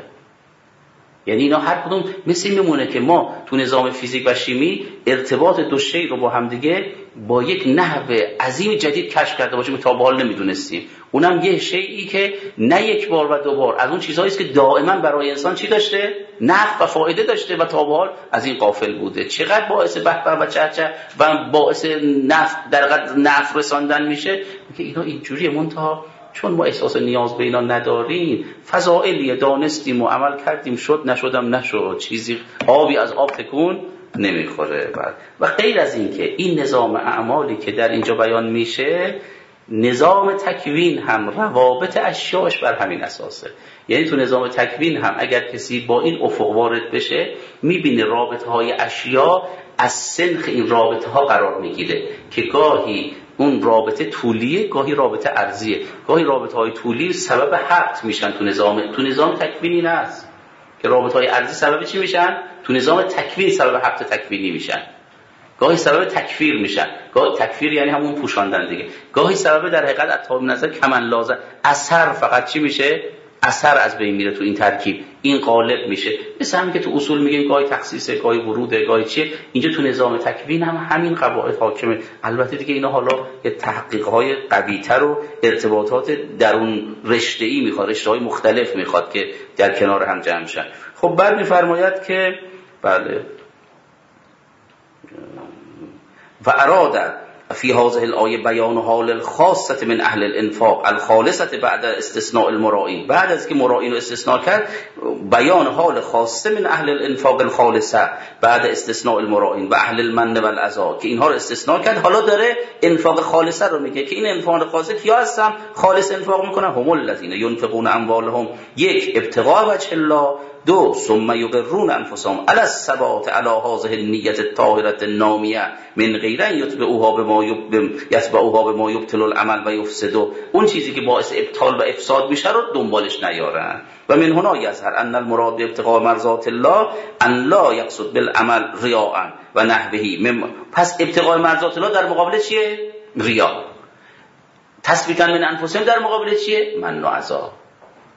یعنی اینا هر کدوم مثل میمونه که ما تو نظام فیزیک و شیمی ارتباط دو شی رو با هم دیگه با یک نحو عظیم جدید کشف کرده باشیم تا به حال نمیدونستیم. اونم یه شیئی که نه یک بار و دو بار، از اون چیزهایی است که دائما برای انسان چی داشته؟ نفع و فایده داشته و تا به حال از این غافل بوده. چقدر باعث بهبه و چهچه و باعث نفع در قد نفع رساندن میشه که اینا اینجوریه. منتها چون ما احساس نیاز به اینا نداریم، فضائلیه، دانستیم و عمل کردیم، شد نشدم نشد، چیزی آبی از آب تکون نمیخوره. و غیر از این که این نظام اعمالی که در اینجا بیان میشه، نظام تکوین هم روابط اشیاءش بر همین اساسه. یعنی تو نظام تکوین هم اگر کسی با این افق وارد بشه، میبینه رابطه های اشیاء از سنخ این رابطه ها قرار میگیره که گاهی اون رابطه طولیه، گاهی رابطه عرضیه. گاهی رابطه های طولی سبب حبط میشن تو نظام تو نظام تکوینی هست که رابطه های عرضی سبب چی میشن؟ تو نظام تکوین سبب حبط تکوینی میشن. گاهی سبب تکفیر میشن. گاهی تکفیر یعنی همون پوشاندن دیگه. گاهی سبب در حقیقت از تاب نظر کمن لازم اثر، فقط چی میشه؟ اثر از بین میره تو این ترکیب، این قالب میشه. مثل همین که تو اصول میگیم گاهی تخصیصه، گاهی وروده، گاهی چیه. اینجا تو نظام تکوین هم همین قواعد حاکمه. البته دیگه اینا حالا یه تحقیق‌های قوی‌تر و ارتباطات درون رشته‌ای میخواد، رشته‌های مختلف میخواد که در کنار هم جمع شن. خب بعد میفرماید که بله و اراده فی هذه الآیه بیان حال الخاصه من اهل الانفاق الخالصه بعد استثناء المرائین. بعد از که مرائین رو استثناء کرد، بیان حال خاصه من اهل الانفاق الخالصه بعد استثناء المرائین و اهل المن و العزا، که اینها رو استثناء کرد. حالا داره انفاق خالصه رو میگه که این انفاق خالصه کیا هستن؟ خالص انفاق میکنن هم الذین ينفقون اموالهم، یک ابتغاء وجه الله، دو ثم یقرون انفسهم علی الثبات علی هذه النیة الطاهرة النامیه من غیر ان یتبعوها بما یتبعوها بما یبطل العمل و یفسد، اون چیزی که باعث ابطال و افساد میشه رو دنبالش نیارن. و من هنا یظهر ان المراد بابتغاء مرضات الله ان لا یقصد بالعمل ریاء و نحوه. پس ابتغاء مرضات الله در مقابل چیه؟ ریا. تثبیتا من انفسهم در مقابل چیه؟ من و عزا.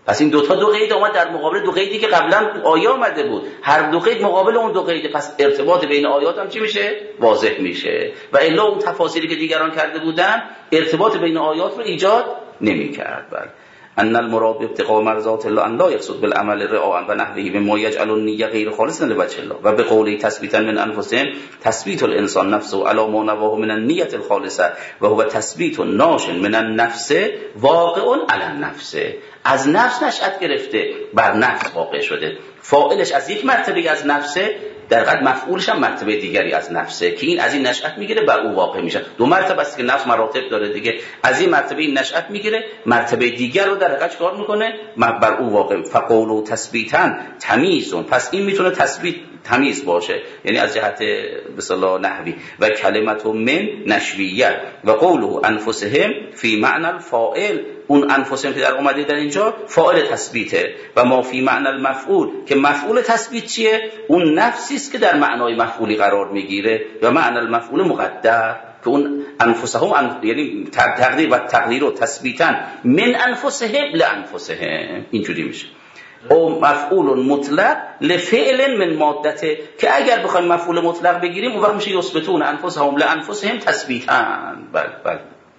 پس این دوتا دو قید اومد در مقابل دو قیدی که قبلا آیه آمده بود، هر دو قید مقابل اون دو قیده، پس ارتباط بین آیات هم چی میشه؟ واضح میشه. و الا اون تفاصیلی که دیگران کرده بودن ارتباط بین آیات رو ایجاد نمیکرد. بله ان المراد ابتغاء مرضات الله ان لا يقصد بالعمل رعاء و نحوه بما يجعل النية غير خالصة لوجه الله و بقوله تثبيتا من انفسهم تثبيت الانسان نفسه على ما نواه من النية الخالصة و هو تثبيت ناش من النفس واقع على النفس. از نفس نشأت گرفته بر نفس واقع شده، فاعلش از یک مرتبه از نفسه، در حقیقت مفعولش هم مرتبه دیگری از نفسه که این از این نشأت میگیره بر او واقع میشه. دو مرتبه است که نفس مراتب داره دیگه، از این مرتبه این نشأت میگیره، مرتبه دیگر رو در حقیقت کار میکنه بر او واقع. فقول و تثبیتا تمیزون، پس این میتونه تثبیت تمیز باشه، یعنی از جهت به اصطلاح نحوی. و کلمت من نشویه و قوله انفسهم فی معنی الفاعل، اون انفسهم که در اومده در اینجا فاعل تثبیته، و ما فی معنی المفعول که مفعول تثبیت چیه؟ اون نفسی است که در معنای مفعولی قرار میگیره، و معنی المفعول مقدر که اون انفسهم یعنی تقدیر و تقدیر و تثبیتا من انفسهم لانفسهم، اینجوری میشه. او مفعول مطلق لفعل من مادته که اگر بخوایم مفعول مطلق بگیریم اون وقت میشه یثبتون انفسهم لانفسهم تثبیتا. بله بله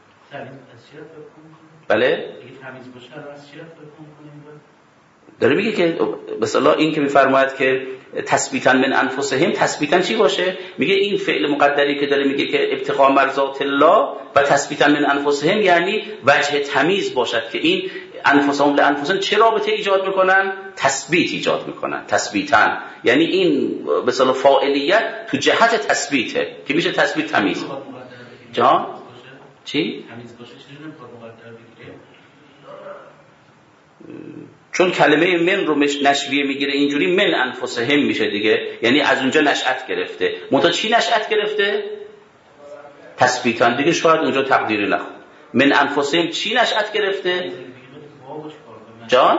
بله داره میگه که به اصطلاح این که میفرماید که تثبیتا من انفسهم، تثبیتا چی باشه؟ میگه این فعل مقدری که داره میگه که ابتغاء مرضات الله و تثبیتا من انفسهم یعنی وجه تمیز باشد که این انفسهم لانفسهم چه رابطه ایجاد میکنن؟ تثبیت ایجاد میکنن. تثبیتا یعنی این به اصطلاح فاعلیت تو جهت تثبیته که میشه تثبیت تمیز. جان چی؟ تمیز باشه چجوری نمیخواد مقدر بگیره؟ چون کلمه من رو نشویه میگیره اینجوری من انفسهم میشه دیگه، یعنی از اونجا نشأت گرفته. منتها چی نشأت گرفته؟ تثبیتا دیگه، شاید اونجا تقدیری نخواد. من انفسهم چی نشأت گرفته؟ جان؟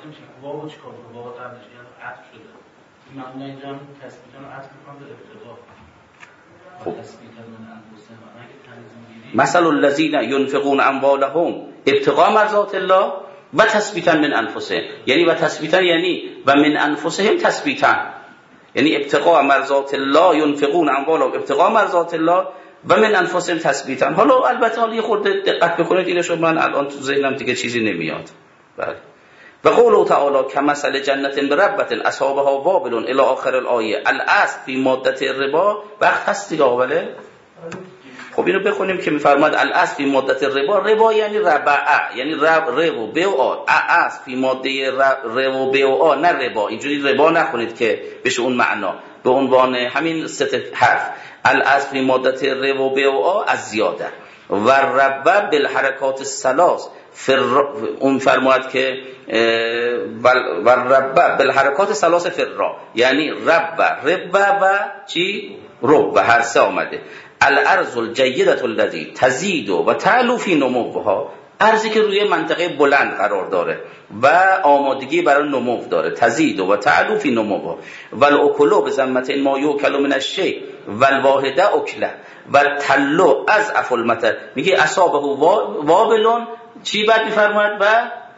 مثل الذین ينفقون اموالهم ابتغاء مرضات الله و تثبیتا من انفسهم، یعنی و تثبیتا یعنی و من انفسهم تثبیتا، یعنی ابتغاء مرضات الله ينفقون اموالهم ابتغاء مرضات الله و من انفسهم تثبیتا. حالا البته حالا یه خورده دقت بکنید اینو، شو من الان تو ذهنم دیگه چیزی نمیاد. بله. و قوله تعالی کمثل جنت بربت اصحابها وابل الی آخر الآیه الاصل فی ماده الربا. وقت هست دیگه اوله. خب اینو بخونیم که میفرماد الاصل فی ماده الربا، ربا یعنی ربع، یعنی رب ربا بیع، اصل فی ماده ربا بیع نه ربا، اینجوری ربا نخونید که بشه اون معنا به عنوان همین سه حرف. الاصل فی ماده ربا بیع از زیاده و ربع بالحرکات الثلاث فر اون فرمود که و ربع بالحرکات ثلاث فرا، یعنی ربع ربع و چی ربع هر سه آمده. الارض الجیدة الذی تزید و تعلو فی نموها، ارضی که روی منطقه بلند قرار داره و آمادگی برای نمو داره، تزید و تعلو فی نموها. والاکلوا بذمه ما یؤکل من الشیء والواحده اکله و تلو از افالمطر، میگه اصابه وابلون چی بعد میفرماید و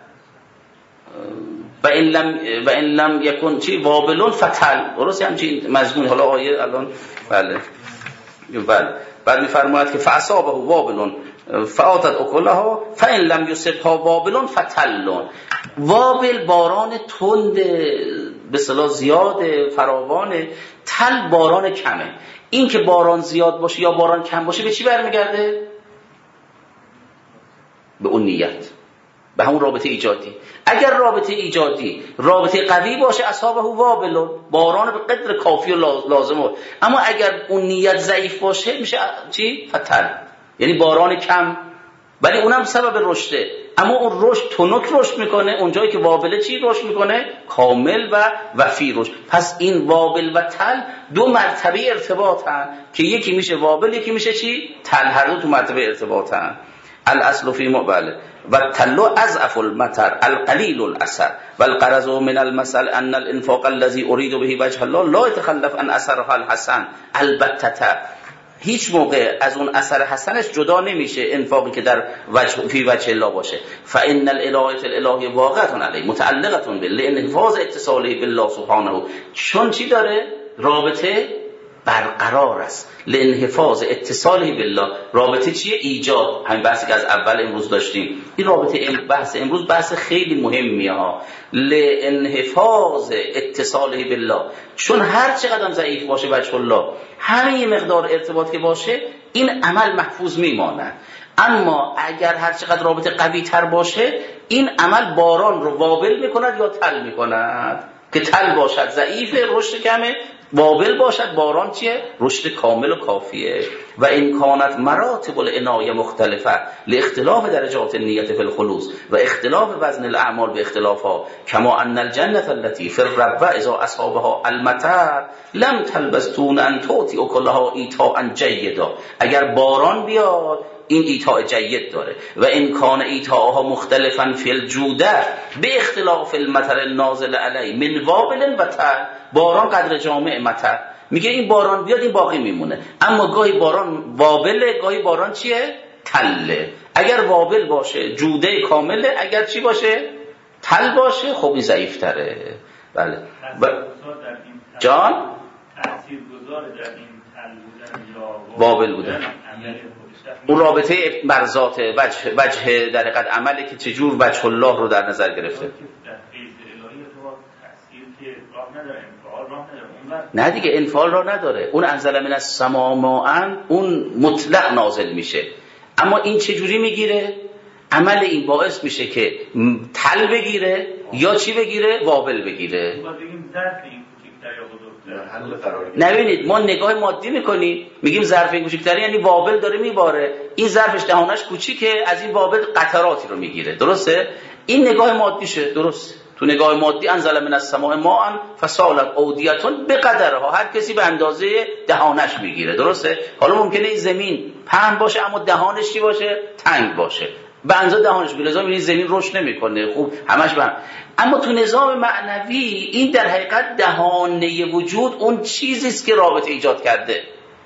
و این لم و این لم یکن چی وابلون فتل، درست همچین مضمون. حالا آیه الان بله بله بعد میفرماید که فاصابه وابلون فاتت اکلها فان لم یصبها وابلون فتلون. وابل باران تند به اصطلاح زیاد فراوان، تل باران کمه. این که باران زیاد باشه یا باران کم باشه به چی برمیگرده؟ به اون نیت، به همون رابطه ایجادی. اگر رابطه ایجادی رابطه قوی باشه اصحابه وابلون، باران به قدر کافی و لازمه. اما اگر اون نیت ضعیف باشه میشه چی؟ فتل، یعنی باران کم، ولی اونم سبب رشده. اما اون رشد تونک رشد میکنه، اونجایی که وابله چی رشد میکنه؟ کامل و وفی رشد. پس این وابل و تل دو مرتبه ارتباطن که یکی میشه وابل یکی میشه چی؟ تل، هر دو تو مرتبه ارتباطن. الاصل فی مقبل و تلو اضعف المطر القلیل الاثر والغرض من المثل ان الانفاق الذي اريد به وجه الله لا يتخلف عن اثرها الحسن البتة. هیچ موقع از اون اثر حسنش جدا نمیشه انفاقی که در وجه فی وجه الله باشه. فان الالهیه الالهی واقعه علی متعلقه بالله انحفاظ اتصاله بالله سبحانه، چون چی داره؟ رابطه برقرار است. لانحفاظ اتصاله بالله، رابطه چیه؟ ایجاد. همین بحثی که از اول امروز داشتیم، این رابطه بحث امروز بحث خیلی مهمیه ها. لانحفاظ اتصاله بالله، چون هر چقدر ضعیف باشه وجه الله، همین مقدار ارتباط که باشه این عمل محفوظ میماند. اما اگر هر چقدر رابطه قوی تر باشه این عمل باران رو وابل میکند یا تل میکند. که تل باشد ضعیفه، رشد کمه، وابل باشد باران چیه؟ رشد کامل و کافیه. و این کانت مراتب العنایه مختلفه لاختلاف درجات النیت فی الخلوص و اختلاف وزن الاعمال به اختلافها، کما ان الجنه التي فی الربوه اذا اصابها المطر لم تلبس دون ان تعطي اکلها ایتاء جیدا. اگر باران بیاد این ایتاء جید داره. و این کان ایتاءها مختلفا فی الجوده به اختلاف المطر النازل علی من وابل و تل. باران قدر جامع مطر، میگه این باران بیاد این باقی میمونه، اما گاهی باران وابله، گاهی باران چیه؟ تله. اگر وابل باشه جوده کامله، اگر چی باشه؟ تل باشه، خب این ضعیف تره. بله ب... جان تاثیرگذار در این تل بودن یا وابل بودن اون رابطه بر ذات وجه وجه در حقیقت عملی که چجور وجه الله رو در نظر گرفته. نه دیگه انفعال را نداره. اون انزل من السماء ماء اون مطلق نازل میشه، اما این چجوری میگیره؟ عمل این باعث میشه که تل بگیره یا چی بگیره؟ وابل بگیره. نبینید ما نگاه مادی میکنیم میگیم ظرف این کوچیک‌تره یعنی وابل داره میباره، این ظرفش دهانش کوچیکه از این وابل قطراتی رو میگیره. درسته؟ این نگاه مادیشه. درسته؟ تو نگاه مادی انزل من السماء ماء فسالت اودیتون به قدرها، هر کسی به اندازه دهانش میگیره. درسته؟ حالا ممکنه این زمین پهن باشه اما دهانش چی باشه؟ تنگ باشه، به اندازه دهانش میگیره، لذا این زمین رشد نمیکنه، خوب همش به هم. اما تو نظام معنوی این در حقیقت دهانه وجود اون چیزی است که رابطه ایجاد کرده.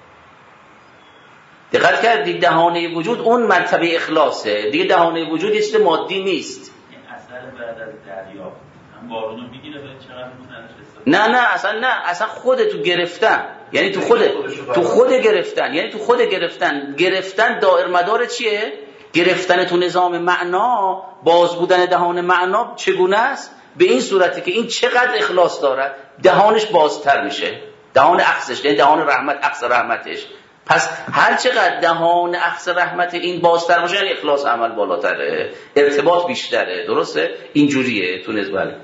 دقت کردید؟ دهانه وجود اون مرتبه اخلاصه دیگه. دهانه وجود یه چیز مادی نیست. بعد از دریافت هم بارونو میگیره به چقدر متنش؟ نه نه اصلا نه اصلا خود تو گرفتن، یعنی تو خود تو خود گرفتن، یعنی تو خود گرفتن گرفتن دائر مدار چیه؟ گرفتن تو نظام معنا، باز بودن دهان معنا چگونه است؟ به این صورتی که این چقدر اخلاص داره دهانش بازتر میشه، دهان اخذش، یعنی دهان رحمت، اخذ رحمتش. پس هر چقدر دهان اخذ رحمت این بازتر باشه یعنی اخلاص عمل بالاتره، ارتباط بیشتره. درسته؟ اینجوریه تو نسبت. اون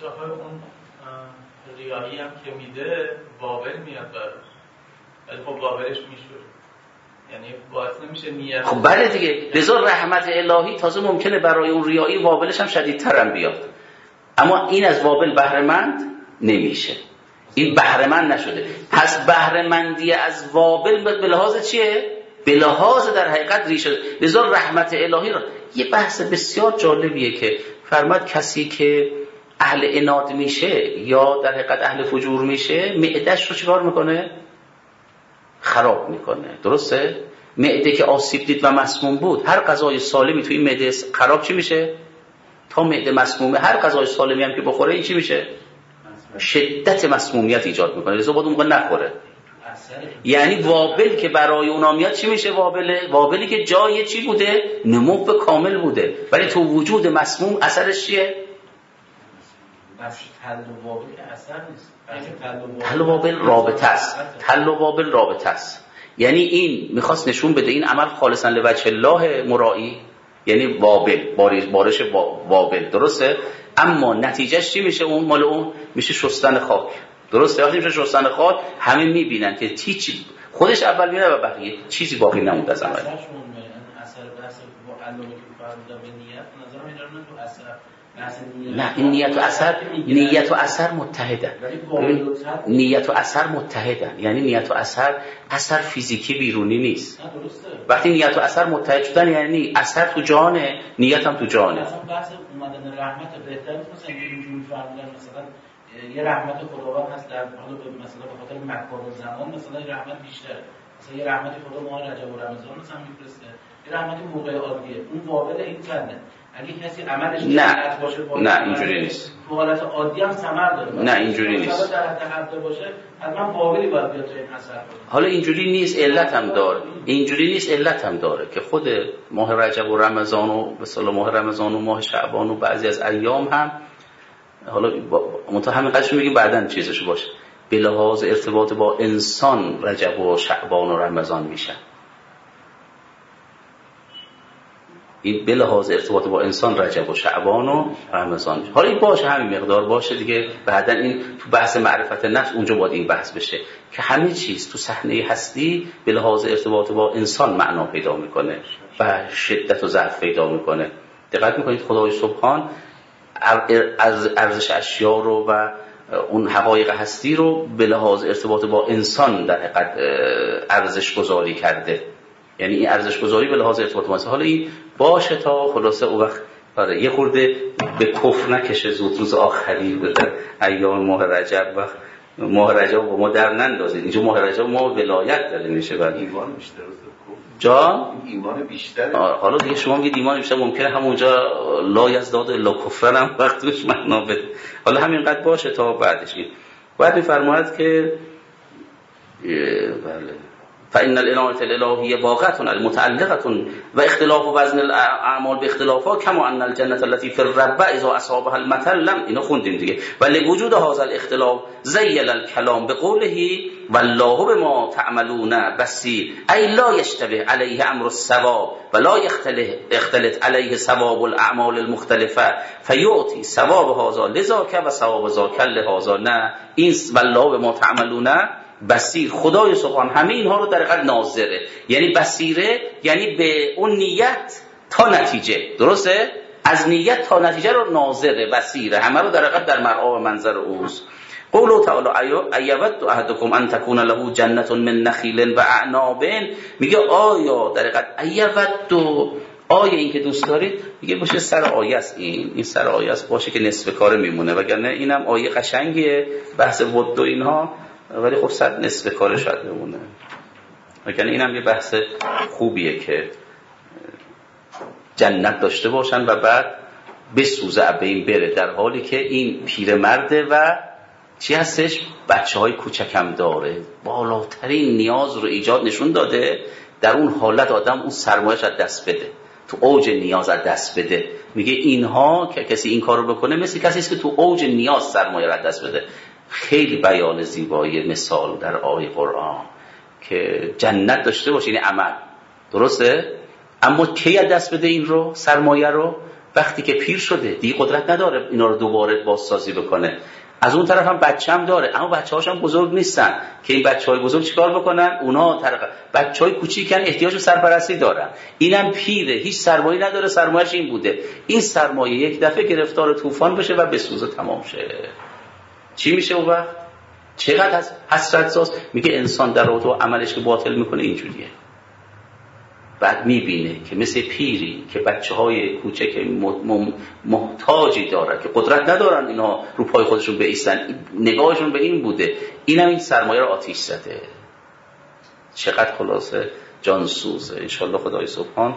ریایی هم که میده وابل میاد بر، ولی خب وابلش میشه، یعنی باعث نمیشه نیت. خب بله دیگه، لذا رحمت الهی تازه ممکنه برای اون ریایی وابلش هم شدیدتر هم بیاد، اما این از وابل بهره مند نمیشه، این بهره مند نشده. پس بهره مندی از وابل به لحاظ چیه؟ به لحاظ در حقیقت ریشه. لذا رحمت الهی را یه بحث بسیار جالبیه که فرماد کسی که اهل عناد میشه یا در حقیقت اهل فجور میشه، معده‌اش رو چیکار میکنه؟ خراب میکنه. درسته؟ معده که آسیب دید و مسموم بود، هر غذای سالمی توی این معده خراب چی میشه؟ تا معده مسمومه هر غذای سالمی هم که بخوره این چی میشه؟ شدت مسمومیت ایجاد میکنه، لذا باید اون موقع نخوره. یعنی وابل که برای اونا میاد چی میشه؟ وابله وابلی که جای چی بوده؟ نمو کامل بوده، ولی تو وجود مسموم اثرش چیه؟ بس تل و وابل اثر نیست، تل و وابل رابطه است. تل و وابل رابطه است، یعنی این میخواست نشون بده این عمل خالصا لوجه الله مرایی، یعنی وابل، بارش بارش وابل. درسته؟ اما نتیجهش چی میشه؟ اون مال اون میشه شستن خاک. درسته؟ وقتی میشه شستن خاک همه میبینن که هیچ خودش اول میره و بقیه چیزی باقی نموند از عمل. اثر بحث با علامه که فرمودن به نیت نظر میدارن تو اثر نه، این نیت و اثر نیت و اثر متحدن. نیت و اثر متحدن، یعنی نیت و اثر اثر فیزیکی بیرونی نیست. وقتی نیت و اثر متحد شدن یعنی اثر تو جانه، نیت هم تو جانه. مثلا بحث اومدن رحمت بهتر نیست، مثلا اینجوری فرمودن مثلا یه رحمت خداوند هست در حالا مثلا به خاطر مکان و زمان مثلا رحمت بیشتره، مثلا یه رحمتی خدا ماه رجب و رمضان مثلا میفرسته، یه رحمتی موقع عادیه، اون وابل این چنده. اگه کسی عملش نه باشه نه اینجوری نیست. تو حالت عادی هم ثمر داره. نه اینجوری نیست. در حد هفته باشه حتما وابلی باید بیاد تا این اثر کنه. حالا اینجوری نیست، علت هم داره. اینجوری نیست، علت هم داره که خود ماه رجب و رمضان و به اصطلاح ماه رمضان و ماه شعبان و بعضی از ایام هم حالا منتها همین قضیه میگیم بعدن چیزش باشه، به لحاظ ارتباط با انسان رجب و شعبان و رمضان میشن. این به لحاظ ارتباط با انسان رجب و شعبان و رمضان میشه. حالا این باشه، همین مقدار باشه دیگه. بعدن این تو بحث معرفت نفس اونجا باید این بحث بشه که همه چیز تو صحنه هستی به لحاظ ارتباط با انسان معنا پیدا میکنه و شدت و ضعف پیدا میکنه. دقت میکنید خدای سبحان از ارزش اشیا رو و اون حقایق هستی رو به لحاظ ارتباط با انسان در حقیقت ارزش گذاری کرده. یعنی این ارزش گذاری به لحاظ ارتباط با انسان. حالا این باشه تا خلاصه اون وقت برای یه خورده به کفر نکشه زود روز آخری در ایام ماه رجب و ماه رجب با ما در نندازید. اینجا ماه رجب ما ولایت داده میشه بعد ایمان بیشتر جا ایمان بیشتر. حالا دیگه شما میگید ایمان بیشتر، ممکنه همونجا لا یزداد الا کفرن هم وقتش معنا بده. حالا همینقدر باشه تا بعدش. بعد میفرماید که بله فإن الإناية الإلهية باغة المتعلقة واختلاف وزن الأعمال باختلافها كما أن الجنة التي في الربع إذا أصابها المثل لم اینو خوندیم دیگه. ولوجود هذا الاختلاف زيل الكلام بقوله والله بما تعملون بصير أي لا يشتبه عليه أمر الثواب ولا يختلط عليه ثواب الأعمال المختلفة فيعطي ثواب هذا لذاك وثواب ذاك لهذا. نه این والله بما تعملون بصیر، خدای سبحان همه اینها رو در حقیقت ناظره. یعنی بصیره یعنی به اون نیت تا نتیجه، درسته؟ از نیت تا نتیجه رو ناظره، بصیره، همه رو در حقیقت در مرعا و منظر اوست. قوله تعالی ایود احدکم ان تکون له جنة من نخیل و اعناب، میگه آیا در حقیقت ایود آیا این که دوست دارید، میگه باشه سر آیه است، این این سر آیه است باشه که نصف کاره میمونه، وگرنه اینم آیه قشنگیه بحث ود و اینها، ولی خب صد نصف کار شاید بمونه. وگرنه اینم یه بحث خوبیه که جنت داشته باشن و بعد بسوزه به این بره، در حالی که این پیرمرده و چی هستش بچه‌های کوچکم داره، بالاترین نیاز رو ایجاد نشون داده. در اون حالت آدم اون سرمایه‌اش از دست بده، تو اوج نیاز از دست بده. میگه اینها که کسی این کارو بکنه مثل کسی است که تو اوج نیاز سرمایه رو از دست بده. خیلی بیان زیبایی مثال در آیه قرآن که جنت داشته باشه، یعنی عمل، درسته؟ اما کی از دست بده این رو، سرمایه رو؟ وقتی که پیر شده دیگه قدرت نداره اینا رو دوباره بازسازی بکنه. از اون طرف هم بچه‌م داره، اما بچه‌هاش هم بزرگ نیستن که این بچه‌های بزرگ چیکار بکنن؟ اونا طرف بچه‌های کوچیکن، احتیاج به سرپرستی دارن. اینم پیره، هیچ سرمایه‌ای نداره، سرمایه‌اش این بوده. این سرمایه یک دفعه گرفتار طوفان بشه و بسوزه، تمام شه. چی میشه اون وقت؟ چقدر از حسرت ساز. میگه انسان در رابطه با عملش که باطل میکنه اینجوریه. بعد میبینه که مثل پیری که بچه‌های کوچک محتاجی داره که قدرت ندارن اینا رو پای خودشون بایستن، نگاهشون به این بوده، اینم این سرمایه رو آتیش زده. چقدر خلاصه جانسوزه. انشالله خدای سبحان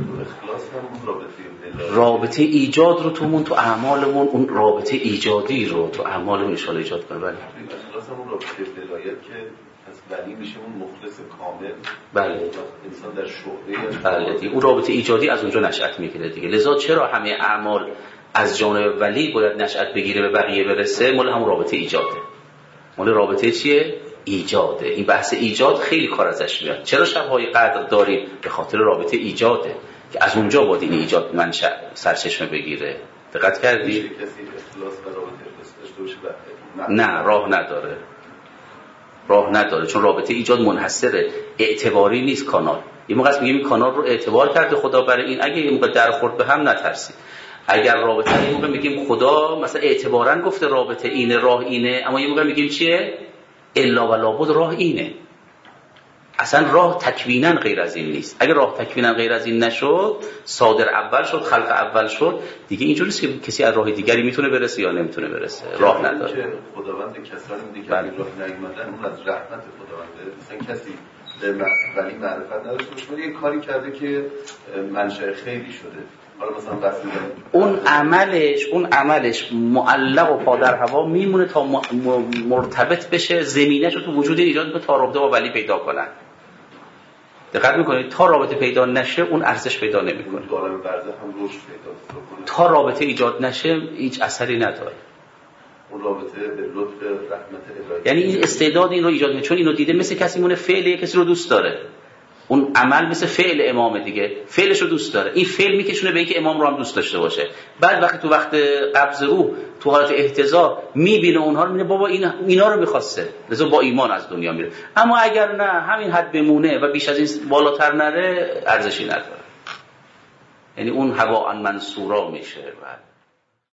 رابطه ایجاد رو تومون تو اعمالمون، اون رابطه ایجادی رو تو اعمالمون انشالله ایجاد کنه. بله اخلاص همون رابطه ولایت که از ولی میشه اون مخلص کامل. بله انسان در شعبه بله دیگه اون رابطه ایجادی از اونجا نشأت میگیره دیگه. لذا چرا همه اعمال از جانب ولی باید نشأت بگیره به بقیه برسه؟ مال همون رابطه ایجاده. مال رابطه چیه؟ ایجاده. این بحث ایجاد خیلی کار ازش میاد. چرا شب‌های قدر داریم؟ به خاطر رابطه ایجاده که از اونجا باید این ایجاد منشأ سرچشمه بگیره. دقت کردی؟ کسی اخلاص و رابطه داشته باشه نه، راه نداره. راه نداره چون رابطه ایجاد منحصره، اعتباری نیست کانال. یه موقع میگیم این کانال رو اعتبار کرده خدا برای این، اگه یه موقع در خورد به هم نترسید. اگر رابطه یه موقع میگیم خدا مثلا اعتباراً گفته رابطه اینه، راه اینه، اما یه موقع میگیم چیه؟ الا و لابد راه اینه. اصلا راه تکویناً غیر از این نیست. اگر راه تکویناً غیر از این نشد، صادر اول شد، خلق اول شد، دیگه اینجوری نیست که کسی از راه دیگری میتونه برسه یا نمیتونه برسه. راه نداره. که خداوند کسانی میگه که راه نیومدن اون از رحمت خداونده. مثلا کسی ولی معرفت نداشته باشه ولی یه کاری کرده که منشأ خیلی شده. حالا مثلا بس اون عملش اون عملش معلق و پادر هوا میمونه تا مرتبط بشه، زمینه‌شو تو وجود ایجاد به تا رابطه با ولی پیدا کنن. دقت میکنید تا رابطه پیدا نشه اون ارزش پیدا نمیکنه. تو عالم برزخ هم رشد پیدا کنه. تا رابطه ایجاد نشه هیچ اثری نداره. اون رابطه به لطف رحمت الهی، یعنی این استعداد این رو ایجاد میکنه، چون اینو دیده مثل کسی مونه فعل کسی رو دوست داره. اون عمل مثل فعل امامه دیگه، فعلش رو دوست داره، این فعل میکشونه به اینکه امام رو هم دوست داشته باشه. بعد وقتی تو وقت قبض روح تو حالت احتضار میبینه اونها رو، میبینه بابا این اینا رو میخواسته، لذا با ایمان از دنیا میره. اما اگر نه همین حد بمونه و بیش از این بالاتر نره ارزشی نداره، یعنی اون هوا ان منصورا میشه. بعد